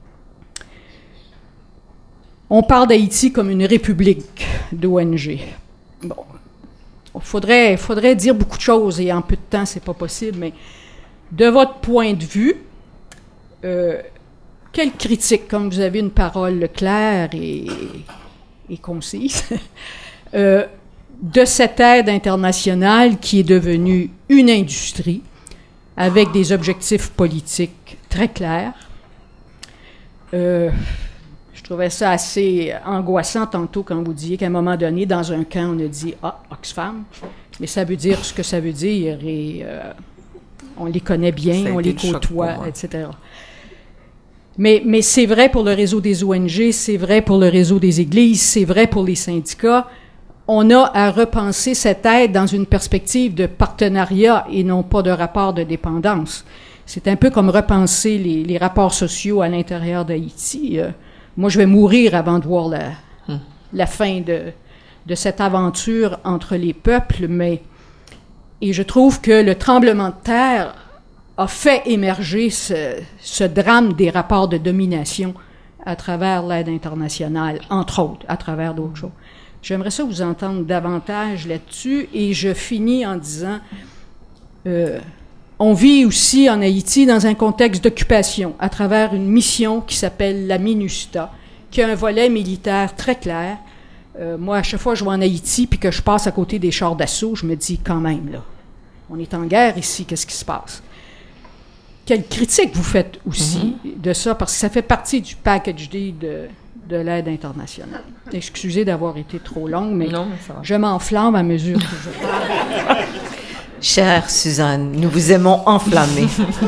S8: On parle d'Haïti comme une république d'O N G. Bon, il faudrait, faudrait dire beaucoup de choses, et en peu de temps, c'est pas possible, mais de votre point de vue, euh, quelle critique, comme vous avez une parole claire et, et concise, euh, de cette aide internationale qui est devenue une industrie avec des objectifs politiques très clairs. Euh, je trouvais ça assez angoissant tantôt quand vous disiez qu'à un moment donné, dans un camp, on a dit « Ah, Oxfam », mais ça veut dire ce que ça veut dire et euh, on les connaît bien, on les côtoie, et cetera. Mais, mais c'est vrai pour le réseau des O N G, c'est vrai pour le réseau des églises, c'est vrai pour les syndicats. On a à repenser cette aide dans une perspective de partenariat et non pas de rapport de dépendance. C'est un peu comme repenser les, les rapports sociaux à l'intérieur d'Haïti. Euh, moi, je vais mourir avant de voir la, hum. la fin de, de cette aventure entre les peuples, mais et je trouve que le tremblement de terre a fait émerger ce, ce drame des rapports de domination à travers l'aide internationale, entre autres, à travers d'autres choses. J'aimerais ça vous entendre davantage là-dessus, et je finis en disant, euh, on vit aussi en Haïti dans un contexte d'occupation à travers une mission qui s'appelle la MINUSTA, qui a un volet militaire très clair. Euh, moi, à chaque fois que je vais en Haïti puis que je passe à côté des chars d'assaut, je me dis quand même, là, on est en guerre ici, qu'est-ce qui se passe? Quelle critique vous faites aussi mm-hmm. de ça, parce que ça fait partie du package D de, de l'aide internationale. Excusez d'avoir été trop longue, mais,
S3: non, mais ça va.
S8: Je m'enflamme à mesure que je parle.
S2: Chère Suzanne, nous vous aimons enflammée.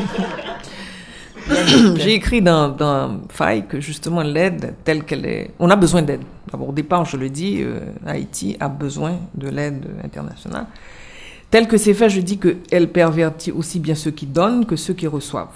S3: J'ai écrit dans, dans Faille que justement l'aide telle qu'elle est... On a besoin d'aide. D'abord, au départ, je le dis, euh, Haïti a besoin de l'aide internationale. Tel que c'est fait, je dis qu'elle pervertit aussi bien ceux qui donnent que ceux qui reçoivent.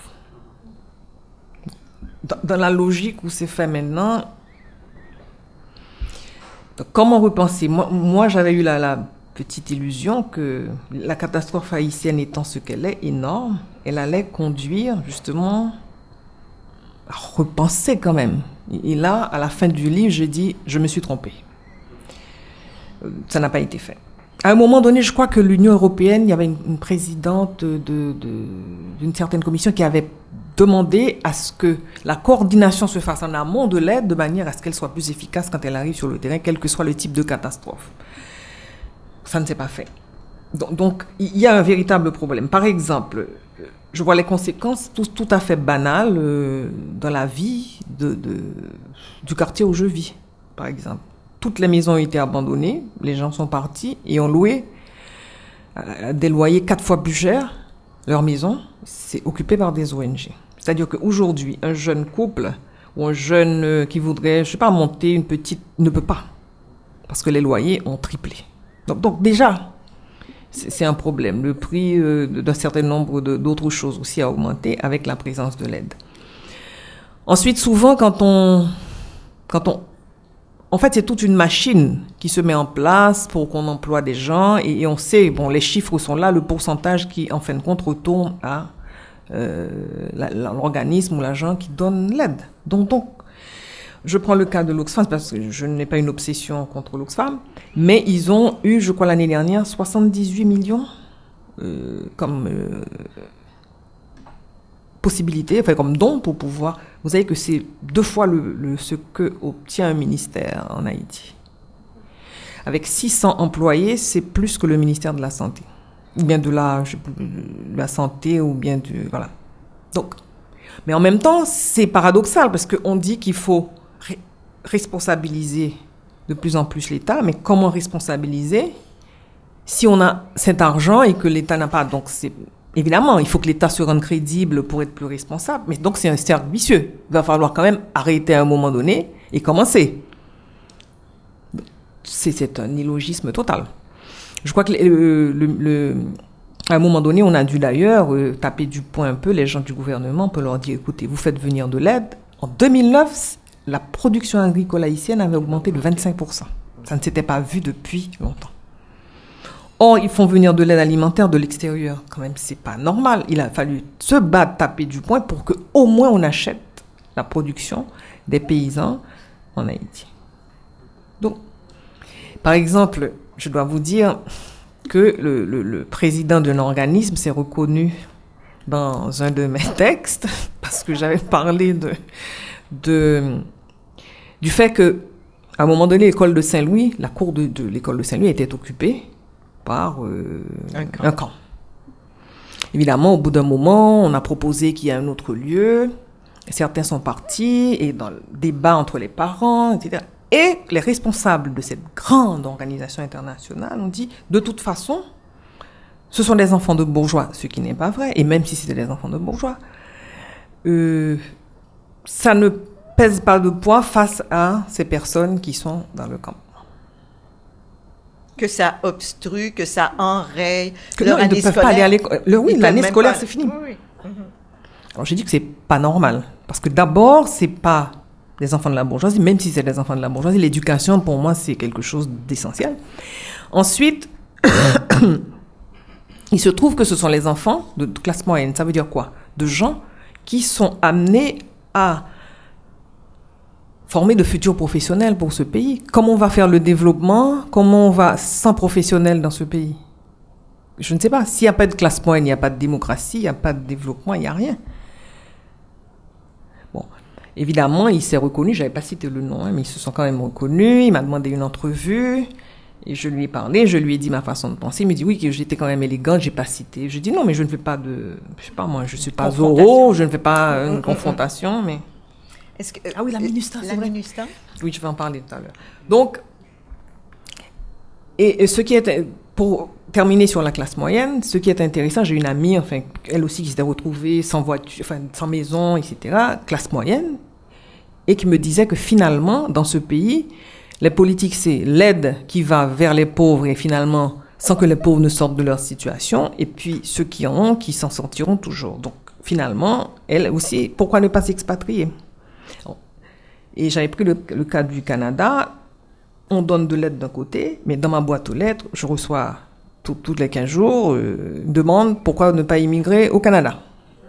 S3: Dans, dans la logique où c'est fait maintenant, comment repenser? Moi, moi j'avais eu la, la petite illusion que la catastrophe haïtienne étant ce qu'elle est, énorme, elle allait conduire justement à repenser quand même. Et là, à la fin du livre, je dis, je me suis trompée. Ça n'a pas été fait. À un moment donné, je crois que l'Union européenne, il y avait une, une présidente de, de, d'une certaine commission qui avait demandé à ce que la coordination se fasse en amont de l'aide de manière à ce qu'elle soit plus efficace quand elle arrive sur le terrain, quel que soit le type de catastrophe. Ça ne s'est pas fait. Donc, donc il y a un véritable problème. Par exemple, je vois les conséquences tout, tout à fait banales euh, dans la vie de, de, du quartier où je vis, par exemple. Toutes les maisons ont été abandonnées, les gens sont partis et ont loué euh, des loyers quatre fois plus chers. Leur maison, c'est occupé par des O N G. C'est-à-dire qu'aujourd'hui, un jeune couple ou un jeune euh, qui voudrait, je sais pas, monter une petite, ne peut pas. Parce que les loyers ont triplé. Donc, donc déjà, c'est, c'est un problème. Le prix euh, d'un certain nombre de, d'autres choses aussi a augmenté avec la présence de l'aide. Ensuite, souvent, quand on... Quand on En fait, c'est toute une machine qui se met en place pour qu'on emploie des gens et, et on sait, bon, les chiffres sont là, le pourcentage qui, en fin de compte, retourne à euh, la, la, l'organisme ou l'agent qui donne l'aide. Donc, donc, je prends le cas de l'Oxfam parce que je n'ai pas une obsession contre l'Oxfam, mais ils ont eu, je crois, l'année dernière, soixante-dix-huit millions euh, comme euh, possibilité, enfin, comme don pour pouvoir... Vous savez que c'est deux fois le, le, ce que obtient un ministère en Haïti. Avec six cents employés, c'est plus que le ministère de la Santé. Ou bien de la, je, de la Santé, ou bien du... Voilà. Donc, mais en même temps, c'est paradoxal, parce qu'on dit qu'il faut ré- responsabiliser de plus en plus l'État, mais comment responsabiliser si on a cet argent et que l'État n'a pas... Donc, c'est... Évidemment, il faut que l'État se rende crédible pour être plus responsable, mais donc c'est un cercle vicieux. Il va falloir quand même arrêter à un moment donné et commencer. C'est, c'est un illogisme total. Je crois que le, le, le, à un moment donné, on a dû d'ailleurs euh, taper du poing un peu les gens du gouvernement pour leur dire, écoutez, vous faites venir de l'aide. En deux mille neuf, la production agricole haïtienne avait augmenté de vingt-cinq pour cent. Ça ne s'était pas vu depuis longtemps. Or, ils font venir de l'aide alimentaire de l'extérieur. Quand même, c'est pas normal. Il a fallu se battre, taper du poing pour que, au moins, on achète la production des paysans en Haïti. Donc, par exemple, je dois vous dire que le, le, le président d'un organisme s'est reconnu dans un de mes textes, parce que j'avais parlé de, de, du fait que, à un moment donné, l'école de Saint-Louis, la cour de, de l'école de Saint-Louis était occupée par euh, un, camp. un camp. Évidemment, au bout d'un moment, on a proposé qu'il y ait un autre lieu. Certains sont partis, et dans le débat entre les parents, et cetera. Et les responsables de cette grande organisation internationale ont dit, de toute façon, ce sont des enfants de bourgeois, ce qui n'est pas vrai, et même si c'était des enfants de bourgeois, euh, ça ne pèse pas de poids face à ces personnes qui sont dans le camp.
S2: Que ça obstrue, que ça enraye
S3: que
S2: leur
S3: non,
S2: année
S3: ils ne peuvent
S2: scolaire.
S3: pas aller à l'école. Le, oui, l'année scolaire, pas... c'est fini.
S2: Oui, oui. Mm-hmm.
S3: Alors, j'ai dit que c'est pas normal. Parce que d'abord, c'est pas des enfants de la bourgeoisie, même si c'est des enfants de la bourgeoisie. L'éducation, pour moi, c'est quelque chose d'essentiel. Ensuite, il se trouve que ce sont les enfants de, de classe moyenne. Ça veut dire quoi? De gens qui sont amenés à former de futurs professionnels pour ce pays. Comment on va faire le développement? Comment on va sans professionnels dans ce pays? Je ne sais pas. S'il n'y a pas de classe moyenne, il n'y a pas de démocratie, il n'y a pas de développement, il n'y a rien. Bon, évidemment, il s'est reconnu, je n'avais pas cité le nom, hein, mais ils se sont quand même reconnus. Il m'a demandé une entrevue et je lui ai parlé, je lui ai dit ma façon de penser. Il me dit oui, que j'étais quand même élégante, je n'ai pas cité. Je dis non, mais je ne fais pas de... Je sais pas, moi, je ne suis pas Zorro, je ne fais pas une confrontation, mais...
S2: Est-ce que, euh,
S3: ah oui, la MINUSTAH, c'est
S2: la
S3: vrai.
S2: MINUSTAH?
S3: Oui, je vais en parler tout à l'heure. Donc, et, et ce qui est, pour terminer sur la classe moyenne, ce qui est intéressant, j'ai une amie, enfin, elle aussi qui s'était retrouvée sans voiture, enfin, sans maison, et cetera, classe moyenne, et qui me disait que finalement, dans ce pays, les politiques, c'est l'aide qui va vers les pauvres et finalement, sans que les pauvres ne sortent de leur situation, et puis ceux qui en ont, qui s'en sortiront toujours. Donc, finalement, elle aussi, pourquoi ne pas s'expatrier? Et j'avais pris le, le cas du Canada. on donne de l'aide d'un côté, mais dans ma boîte aux lettres, je reçois tout, tous les quinze jours euh, une demande pourquoi ne pas immigrer au Canada.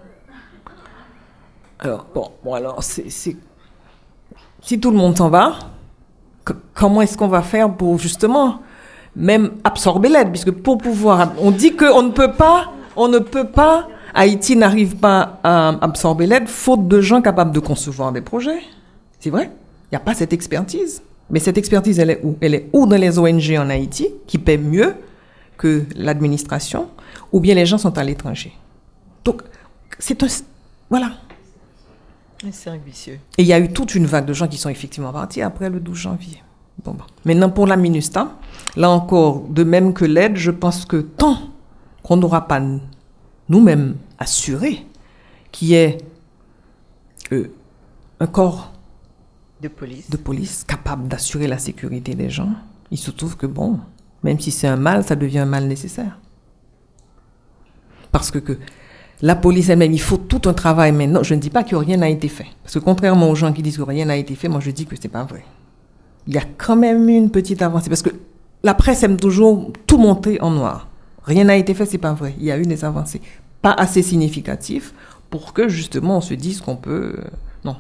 S3: Alors, bon, bon alors, c'est, c'est... si tout le monde s'en va, que, comment est-ce qu'on va faire pour justement même absorber l'aide? Puisque pour pouvoir... On dit qu'on ne peut pas... On ne peut pas... Haïti n'arrive pas à absorber l'aide faute de gens capables de concevoir des projets. C'est vrai. Il n'y a pas cette expertise. Mais cette expertise, elle est où? Elle est ou dans les O N G en Haïti, qui paient mieux que l'administration, ou bien les gens sont à l'étranger. Donc, c'est un... Voilà.
S2: Un cercle vicieux.
S3: Et il y a eu toute une vague de gens qui sont effectivement partis après le douze janvier. Bon, bon. Maintenant, pour la MINUSTAH, là encore, de même que l'aide, je pense que tant qu'on n'aura pas nous-mêmes assuré qu'il y ait euh, un corps
S2: de police.
S3: de police capable d'assurer la sécurité des gens, il se trouve que, bon, même si c'est un mal, ça devient un mal nécessaire. Parce que, que la police elle-même, il faut tout un travail maintenant. Je ne dis pas que rien n'a été fait. Parce que contrairement aux gens qui disent que rien n'a été fait, moi je dis que c'est pas vrai. Il y a quand même eu une petite avancée. Parce que la presse aime toujours tout montrer en noir. Rien n'a été fait, c'est pas vrai. Il y a eu des avancées. Pas assez significatives pour que justement on se dise qu'on peut... Euh, non.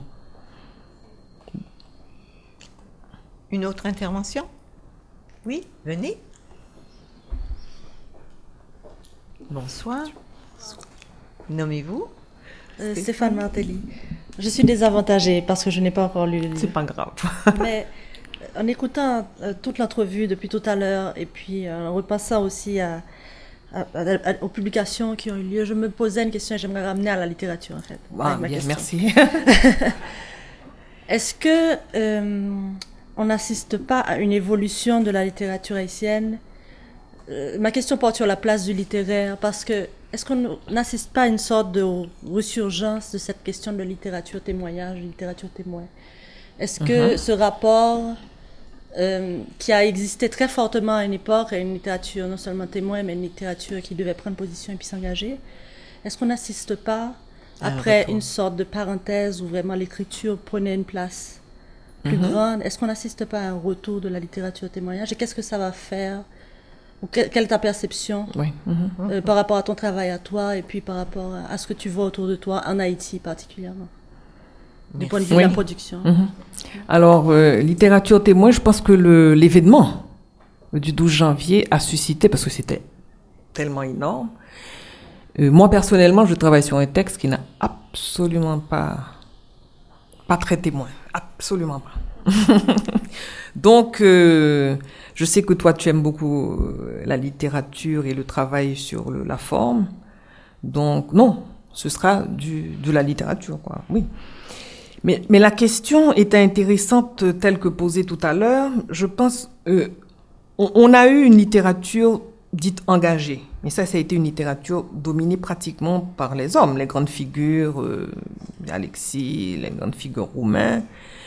S2: Une autre intervention? Oui, venez. Bonsoir. Nommez-vous?
S9: Euh, Stéphane Martelly. Je suis désavantagée parce que je n'ai pas encore lu le livre.
S3: C'est pas grave.
S9: Mais en écoutant euh, toute l'entrevue depuis tout à l'heure et puis euh, en repassant aussi à, à, à, à, aux publications qui ont eu lieu, je me posais une question et j'aimerais ramener à la littérature en fait.
S3: Ah, bien, question. Merci.
S9: Est-ce que euh, on n'assiste pas à une évolution de la littérature haïtienne? euh, Ma question porte sur la place du littéraire parce que est-ce qu'on n'assiste pas à une sorte de ressurgence de cette question de littérature témoignage, de littérature témoin? Est-ce que uh-huh. ce rapport euh, qui a existé très fortement à une époque, à une littérature non seulement témoin, mais une littérature qui devait prendre position et puis s'engager, est-ce qu'on n'assiste pas, après une sorte de parenthèse où vraiment l'écriture prenait une place plus uh-huh. grande, est-ce qu'on n'assiste pas à un retour de la littérature témoignage? Et qu'est-ce que ça va faire? Ou quelle est ta perception
S3: oui. mm-hmm.
S9: euh, par rapport à ton travail à toi et puis par rapport à ce que tu vois autour de toi, en Haïti particulièrement, du point de vue oui. de la production?
S3: mm-hmm. Alors, euh, littérature témoin, je pense que le, l'événement du douze janvier a suscité, parce que c'était tellement énorme. Euh, moi, personnellement, je travaille sur un texte qui n'a absolument pas, pas très témoin. Absolument pas. Donc, euh, je sais que toi, tu aimes beaucoup euh, la littérature et le travail sur le, la forme. Donc, non, ce sera du, de la littérature, quoi. Oui. Mais, mais la question est intéressante telle que posée tout à l'heure. Je pense, euh, on, on a eu une littérature dite engagée. Mais ça, ça a été une littérature dominée pratiquement par les hommes, les grandes figures, euh, Alexis, les grandes figures roumaines.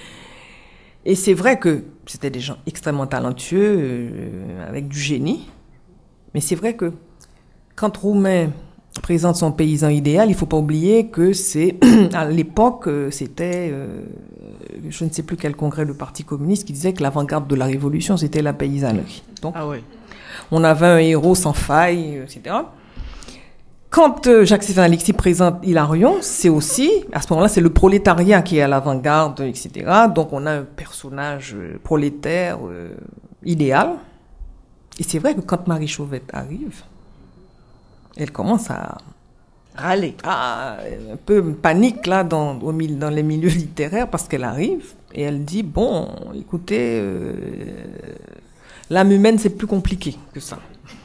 S3: Et c'est vrai que c'était des gens extrêmement talentueux, euh, avec du génie. Mais c'est vrai que quand Roumain présente son paysan idéal, il ne faut pas oublier que c'est, à l'époque, c'était, euh, je ne sais plus quel congrès du Parti communiste qui disait que l'avant-garde de la révolution, c'était la paysannerie. Donc,
S2: ah oui.
S3: on avait un héros sans faille, et cetera. Quand euh, Jacques-Stéphane Alexis présente Hilarion, c'est aussi, à ce moment-là, c'est le prolétariat qui est à l'avant-garde, et cetera. Donc, on a un personnage euh, prolétaire euh, idéal. Et c'est vrai que quand Marie Chauvette arrive, elle commence à
S2: râler,
S3: à, un peu panique là dans, au, dans les milieux littéraires parce qu'elle arrive et elle dit, bon, écoutez, euh, l'âme humaine, c'est plus compliqué que ça.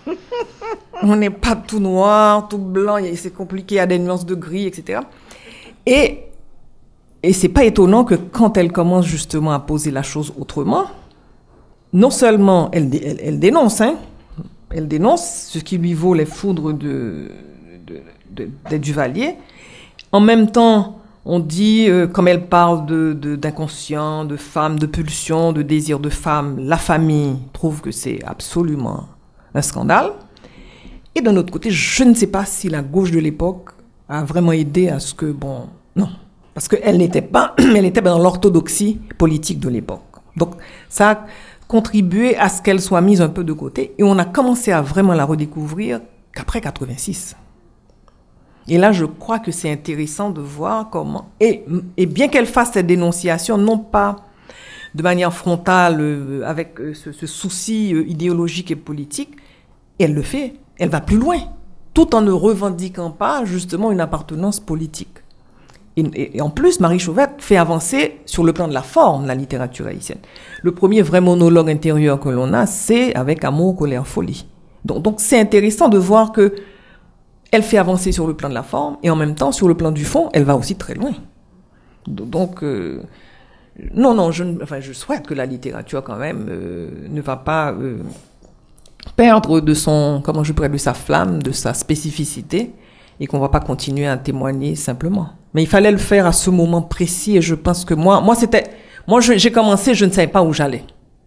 S3: On n'est pas tout noir, tout blanc, c'est compliqué, il y a des nuances de gris, et cetera. Et, et c'est pas étonnant que quand elle commence justement à poser la chose autrement, non seulement elle, elle, elle dénonce, hein, elle dénonce ce qui lui vaut les foudres de, de, de, de Duvalier. En même temps, on dit, euh, comme elle parle de, de, d'inconscient, de femme, de pulsion, de désir de femme, la famille trouve que c'est absolument un scandale. Et d'un autre côté, je ne sais pas si la gauche de l'époque a vraiment aidé à ce que, bon, non. Parce qu'elle n'était pas, elle était dans l'orthodoxie politique de l'époque. Donc, ça, contribué à ce qu'elle soit mise un peu de côté. Et on a commencé à vraiment la redécouvrir qu'après quatre-vingt-six. Et là, je crois que c'est intéressant de voir comment... Et, et bien qu'elle fasse cette dénonciation, non pas de manière frontale, euh, avec euh, ce, ce souci euh, idéologique et politique, elle le fait. Elle va plus loin, tout en ne revendiquant pas, justement, une appartenance politique. Et, et, et en plus, Marie Chauvette fait avancer, sur le plan de la forme, la littérature haïtienne. Le premier vrai monologue intérieur que l'on a, c'est avec Amour, colère, folie. Donc, donc c'est intéressant de voir que elle fait avancer sur le plan de la forme, et en même temps, sur le plan du fond, elle va aussi très loin. Donc, euh, non, non, je, enfin, je souhaite que la littérature, quand même, euh, ne va pas euh, perdre de son, comment je pourrais dire, de sa flamme, de sa spécificité, et qu'on va pas continuer à témoigner simplement. Mais il fallait le faire à ce moment précis, et je pense que moi, moi, c'était, moi, je, j'ai commencé, je ne savais pas où j'allais.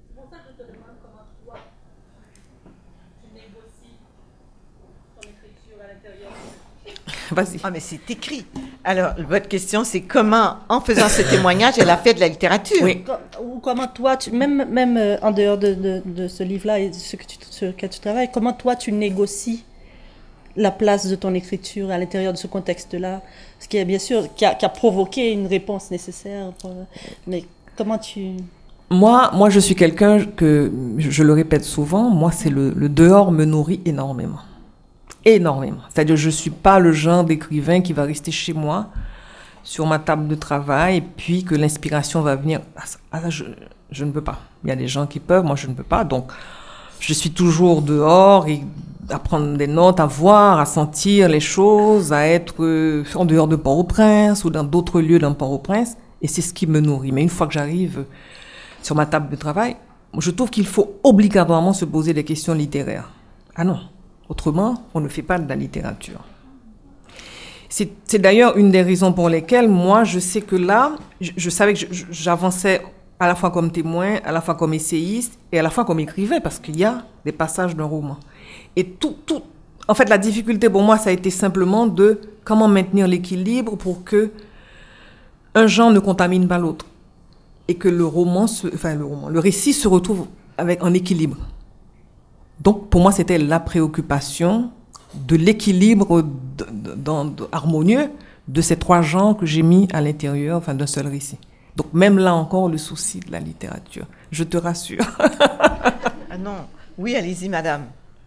S3: Vas-y.
S2: Ah, mais c'est écrit. Alors, votre question, c'est comment, en faisant ce témoignage, elle a fait de la littérature.
S3: Oui.
S9: Ou comment toi, tu, même, même euh, en dehors de, de, de ce livre-là et de ce que tu, sur lequel tu travailles, comment toi, tu négocies la place de ton écriture à l'intérieur de ce contexte-là, ce qui est bien sûr, qui a, qui a provoqué une réponse nécessaire. Pour, mais comment tu...
S3: Moi, moi, je suis quelqu'un que, je le répète souvent, moi, c'est le, le dehors me nourrit énormément. Énormément. C'est-à-dire, je suis pas le genre d'écrivain qui va rester chez moi, sur ma table de travail, et puis que l'inspiration va venir. Ah, je, je ne peux pas. Il y a des gens qui peuvent, moi je ne peux pas. Donc, je suis toujours dehors, et à prendre des notes, à voir, à sentir les choses, à être euh, en dehors de Port-au-Prince ou dans d'autres lieux dans Port-au-Prince. Et c'est ce qui me nourrit. Mais une fois que j'arrive sur ma table de travail, je trouve qu'il faut obligatoirement se poser des questions littéraires. Ah non. Autrement, on ne fait pas de la littérature. C'est, c'est d'ailleurs une des raisons pour lesquelles, moi, je sais que là, je, je savais que je, je, j'avançais à la fois comme témoin, à la fois comme essayiste et à la fois comme écrivain, parce qu'il y a des passages d'un roman. Et tout, tout, en fait, la difficulté pour moi, ça a été simplement de comment maintenir l'équilibre pour que un genre ne contamine pas l'autre. Et que le roman, se, enfin, le roman, le récit se retrouve avec un équilibre. Donc, pour moi, c'était la préoccupation de l'équilibre de, de, de, de, harmonieux de ces trois genres que j'ai mis à l'intérieur, enfin, d'un seul récit. Donc, même là encore, le souci de la littérature. Je te rassure.
S2: Ah non. Oui, allez-y, madame.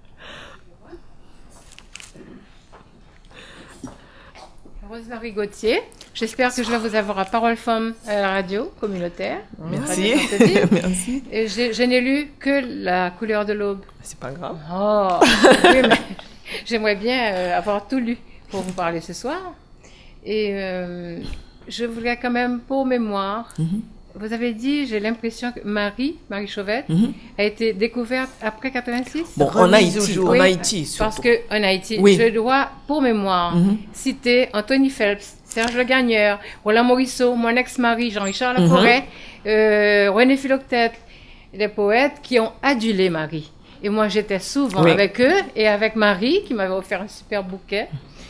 S10: Rose-Marie Gauthier. J'espère que je vais vous avoir à Parole Femme à la radio communautaire.
S3: Merci. Merci.
S10: Et je, je n'ai lu que La couleur de l'aube.
S3: C'est pas grave.
S10: Oh, oui, mais j'aimerais bien euh, avoir tout lu pour vous parler ce soir. Et euh, je voudrais quand même, pour mémoire, mm-hmm. Vous avez dit, j'ai l'impression que Marie, Marie Chauvette, mm-hmm. a été découverte après quatre-vingt-six.
S3: Bon, en Haïti,
S10: oui,
S3: en Haïti surtout.
S10: Parce que en Haïti,
S3: oui.
S10: je dois, pour mémoire, mm-hmm. citer Anthony Phelps, Serge Le Gagneur, Roland Morisseau, mon ex-mari Jean-Richard Laforêt, mm-hmm. euh, René Philoctète, des poètes qui ont adulé Marie. Et moi, j'étais souvent oui. avec eux et avec Marie, qui m'avait offert un super bouquet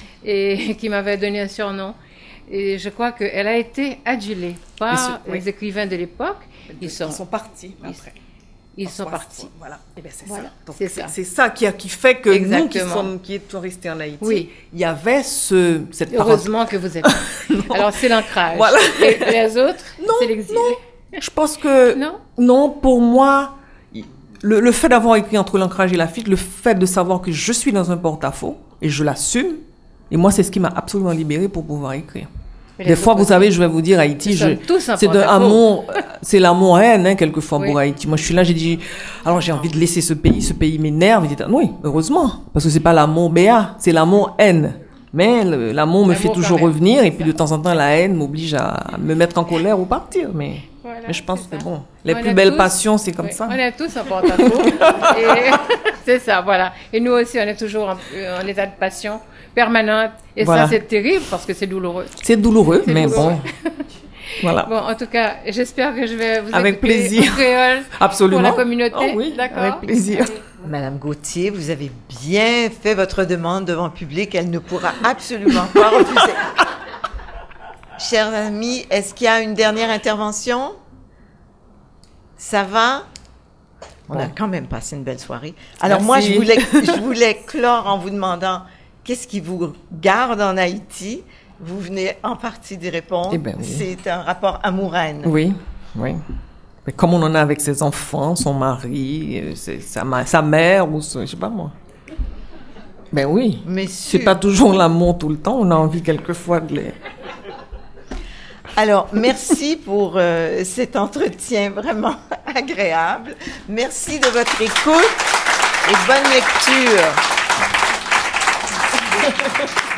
S10: et qui m'avait donné un surnom. Et je crois qu'elle a été adulée par ce, les oui. écrivains de l'époque.
S3: Ils sont, ils sont partis
S10: ils,
S3: après.
S10: Ils sont partis.
S3: Voilà. Et bien c'est
S10: voilà.
S3: ça. Donc
S10: c'est,
S3: c'est
S10: ça.
S3: C'est ça qui, a, qui fait que
S10: Exactement.
S3: nous qui sommes, qui étions restés en Haïti,
S10: oui.
S3: il y avait ce, cette
S10: Heureusement que vous êtes. Alors c'est l'ancrage.
S3: Voilà.
S10: Et les autres,
S3: non,
S10: c'est l'exil.
S3: Non. Je pense que
S10: non.
S3: Non, pour moi, le, le fait d'avoir écrit Entre l'ancrage et la fuite, le fait de savoir que je suis dans un porte-à-faux et je l'assume. Et moi, c'est ce qui m'a absolument libérée pour pouvoir écrire. Des fois, vous savez, je vais vous dire, Haïti, je, c'est de amour, c'est l'amour-haine, hein, quelquefois, oui. pour Haïti. Moi, je suis là, j'ai dit, alors j'ai envie de laisser ce pays, ce pays m'énerve. Oui, heureusement, parce que c'est pas l'amour béat, c'est l'amour-haine. Mais le, l'amour me l'amour fait toujours revenir, et puis de temps en temps, la haine m'oblige à me mettre en colère ou partir. Mais, voilà, mais je pense que bon, les on plus belles tous, passions, c'est comme oui, ça.
S10: On est tous en porte-à-faux. et c'est ça, voilà. Et nous aussi, on est toujours en, en état de passion permanente. Et voilà. Ça, c'est terrible parce que c'est douloureux.
S3: C'est douloureux, c'est mais douloureux. Bon. Voilà.
S10: Bon, en tout cas, j'espère que je vais vous
S3: avec plaisir.
S10: En créole
S3: Absolument.
S10: Pour la communauté.
S3: Oh oui,
S10: d'accord.
S3: Avec plaisir.
S2: Madame Gauthier, vous avez bien fait votre demande devant le public. Elle ne pourra absolument pas refuser. Chers amis, est-ce qu'il y a une dernière intervention? Ça va? On
S3: bon.
S2: a quand même passé une belle soirée. Alors
S3: Merci.
S2: moi, je voulais, je voulais clore en vous demandant qu'est-ce qui vous garde en Haïti. Vous venez en partie d'y répondre.
S3: Eh ben oui.
S2: C'est un rapport amoureux.
S3: Oui, oui. Mais comme on en a avec ses enfants, son mari, euh, c'est, sa, ma- sa mère, ou ce- je sais pas moi. Ben oui.
S2: Mais
S3: C'est
S2: sûr.
S3: pas toujours l'amour tout le temps, on a envie quelquefois de les...
S2: Alors, merci pour euh, cet entretien vraiment agréable. Merci de votre écoute et bonne lecture.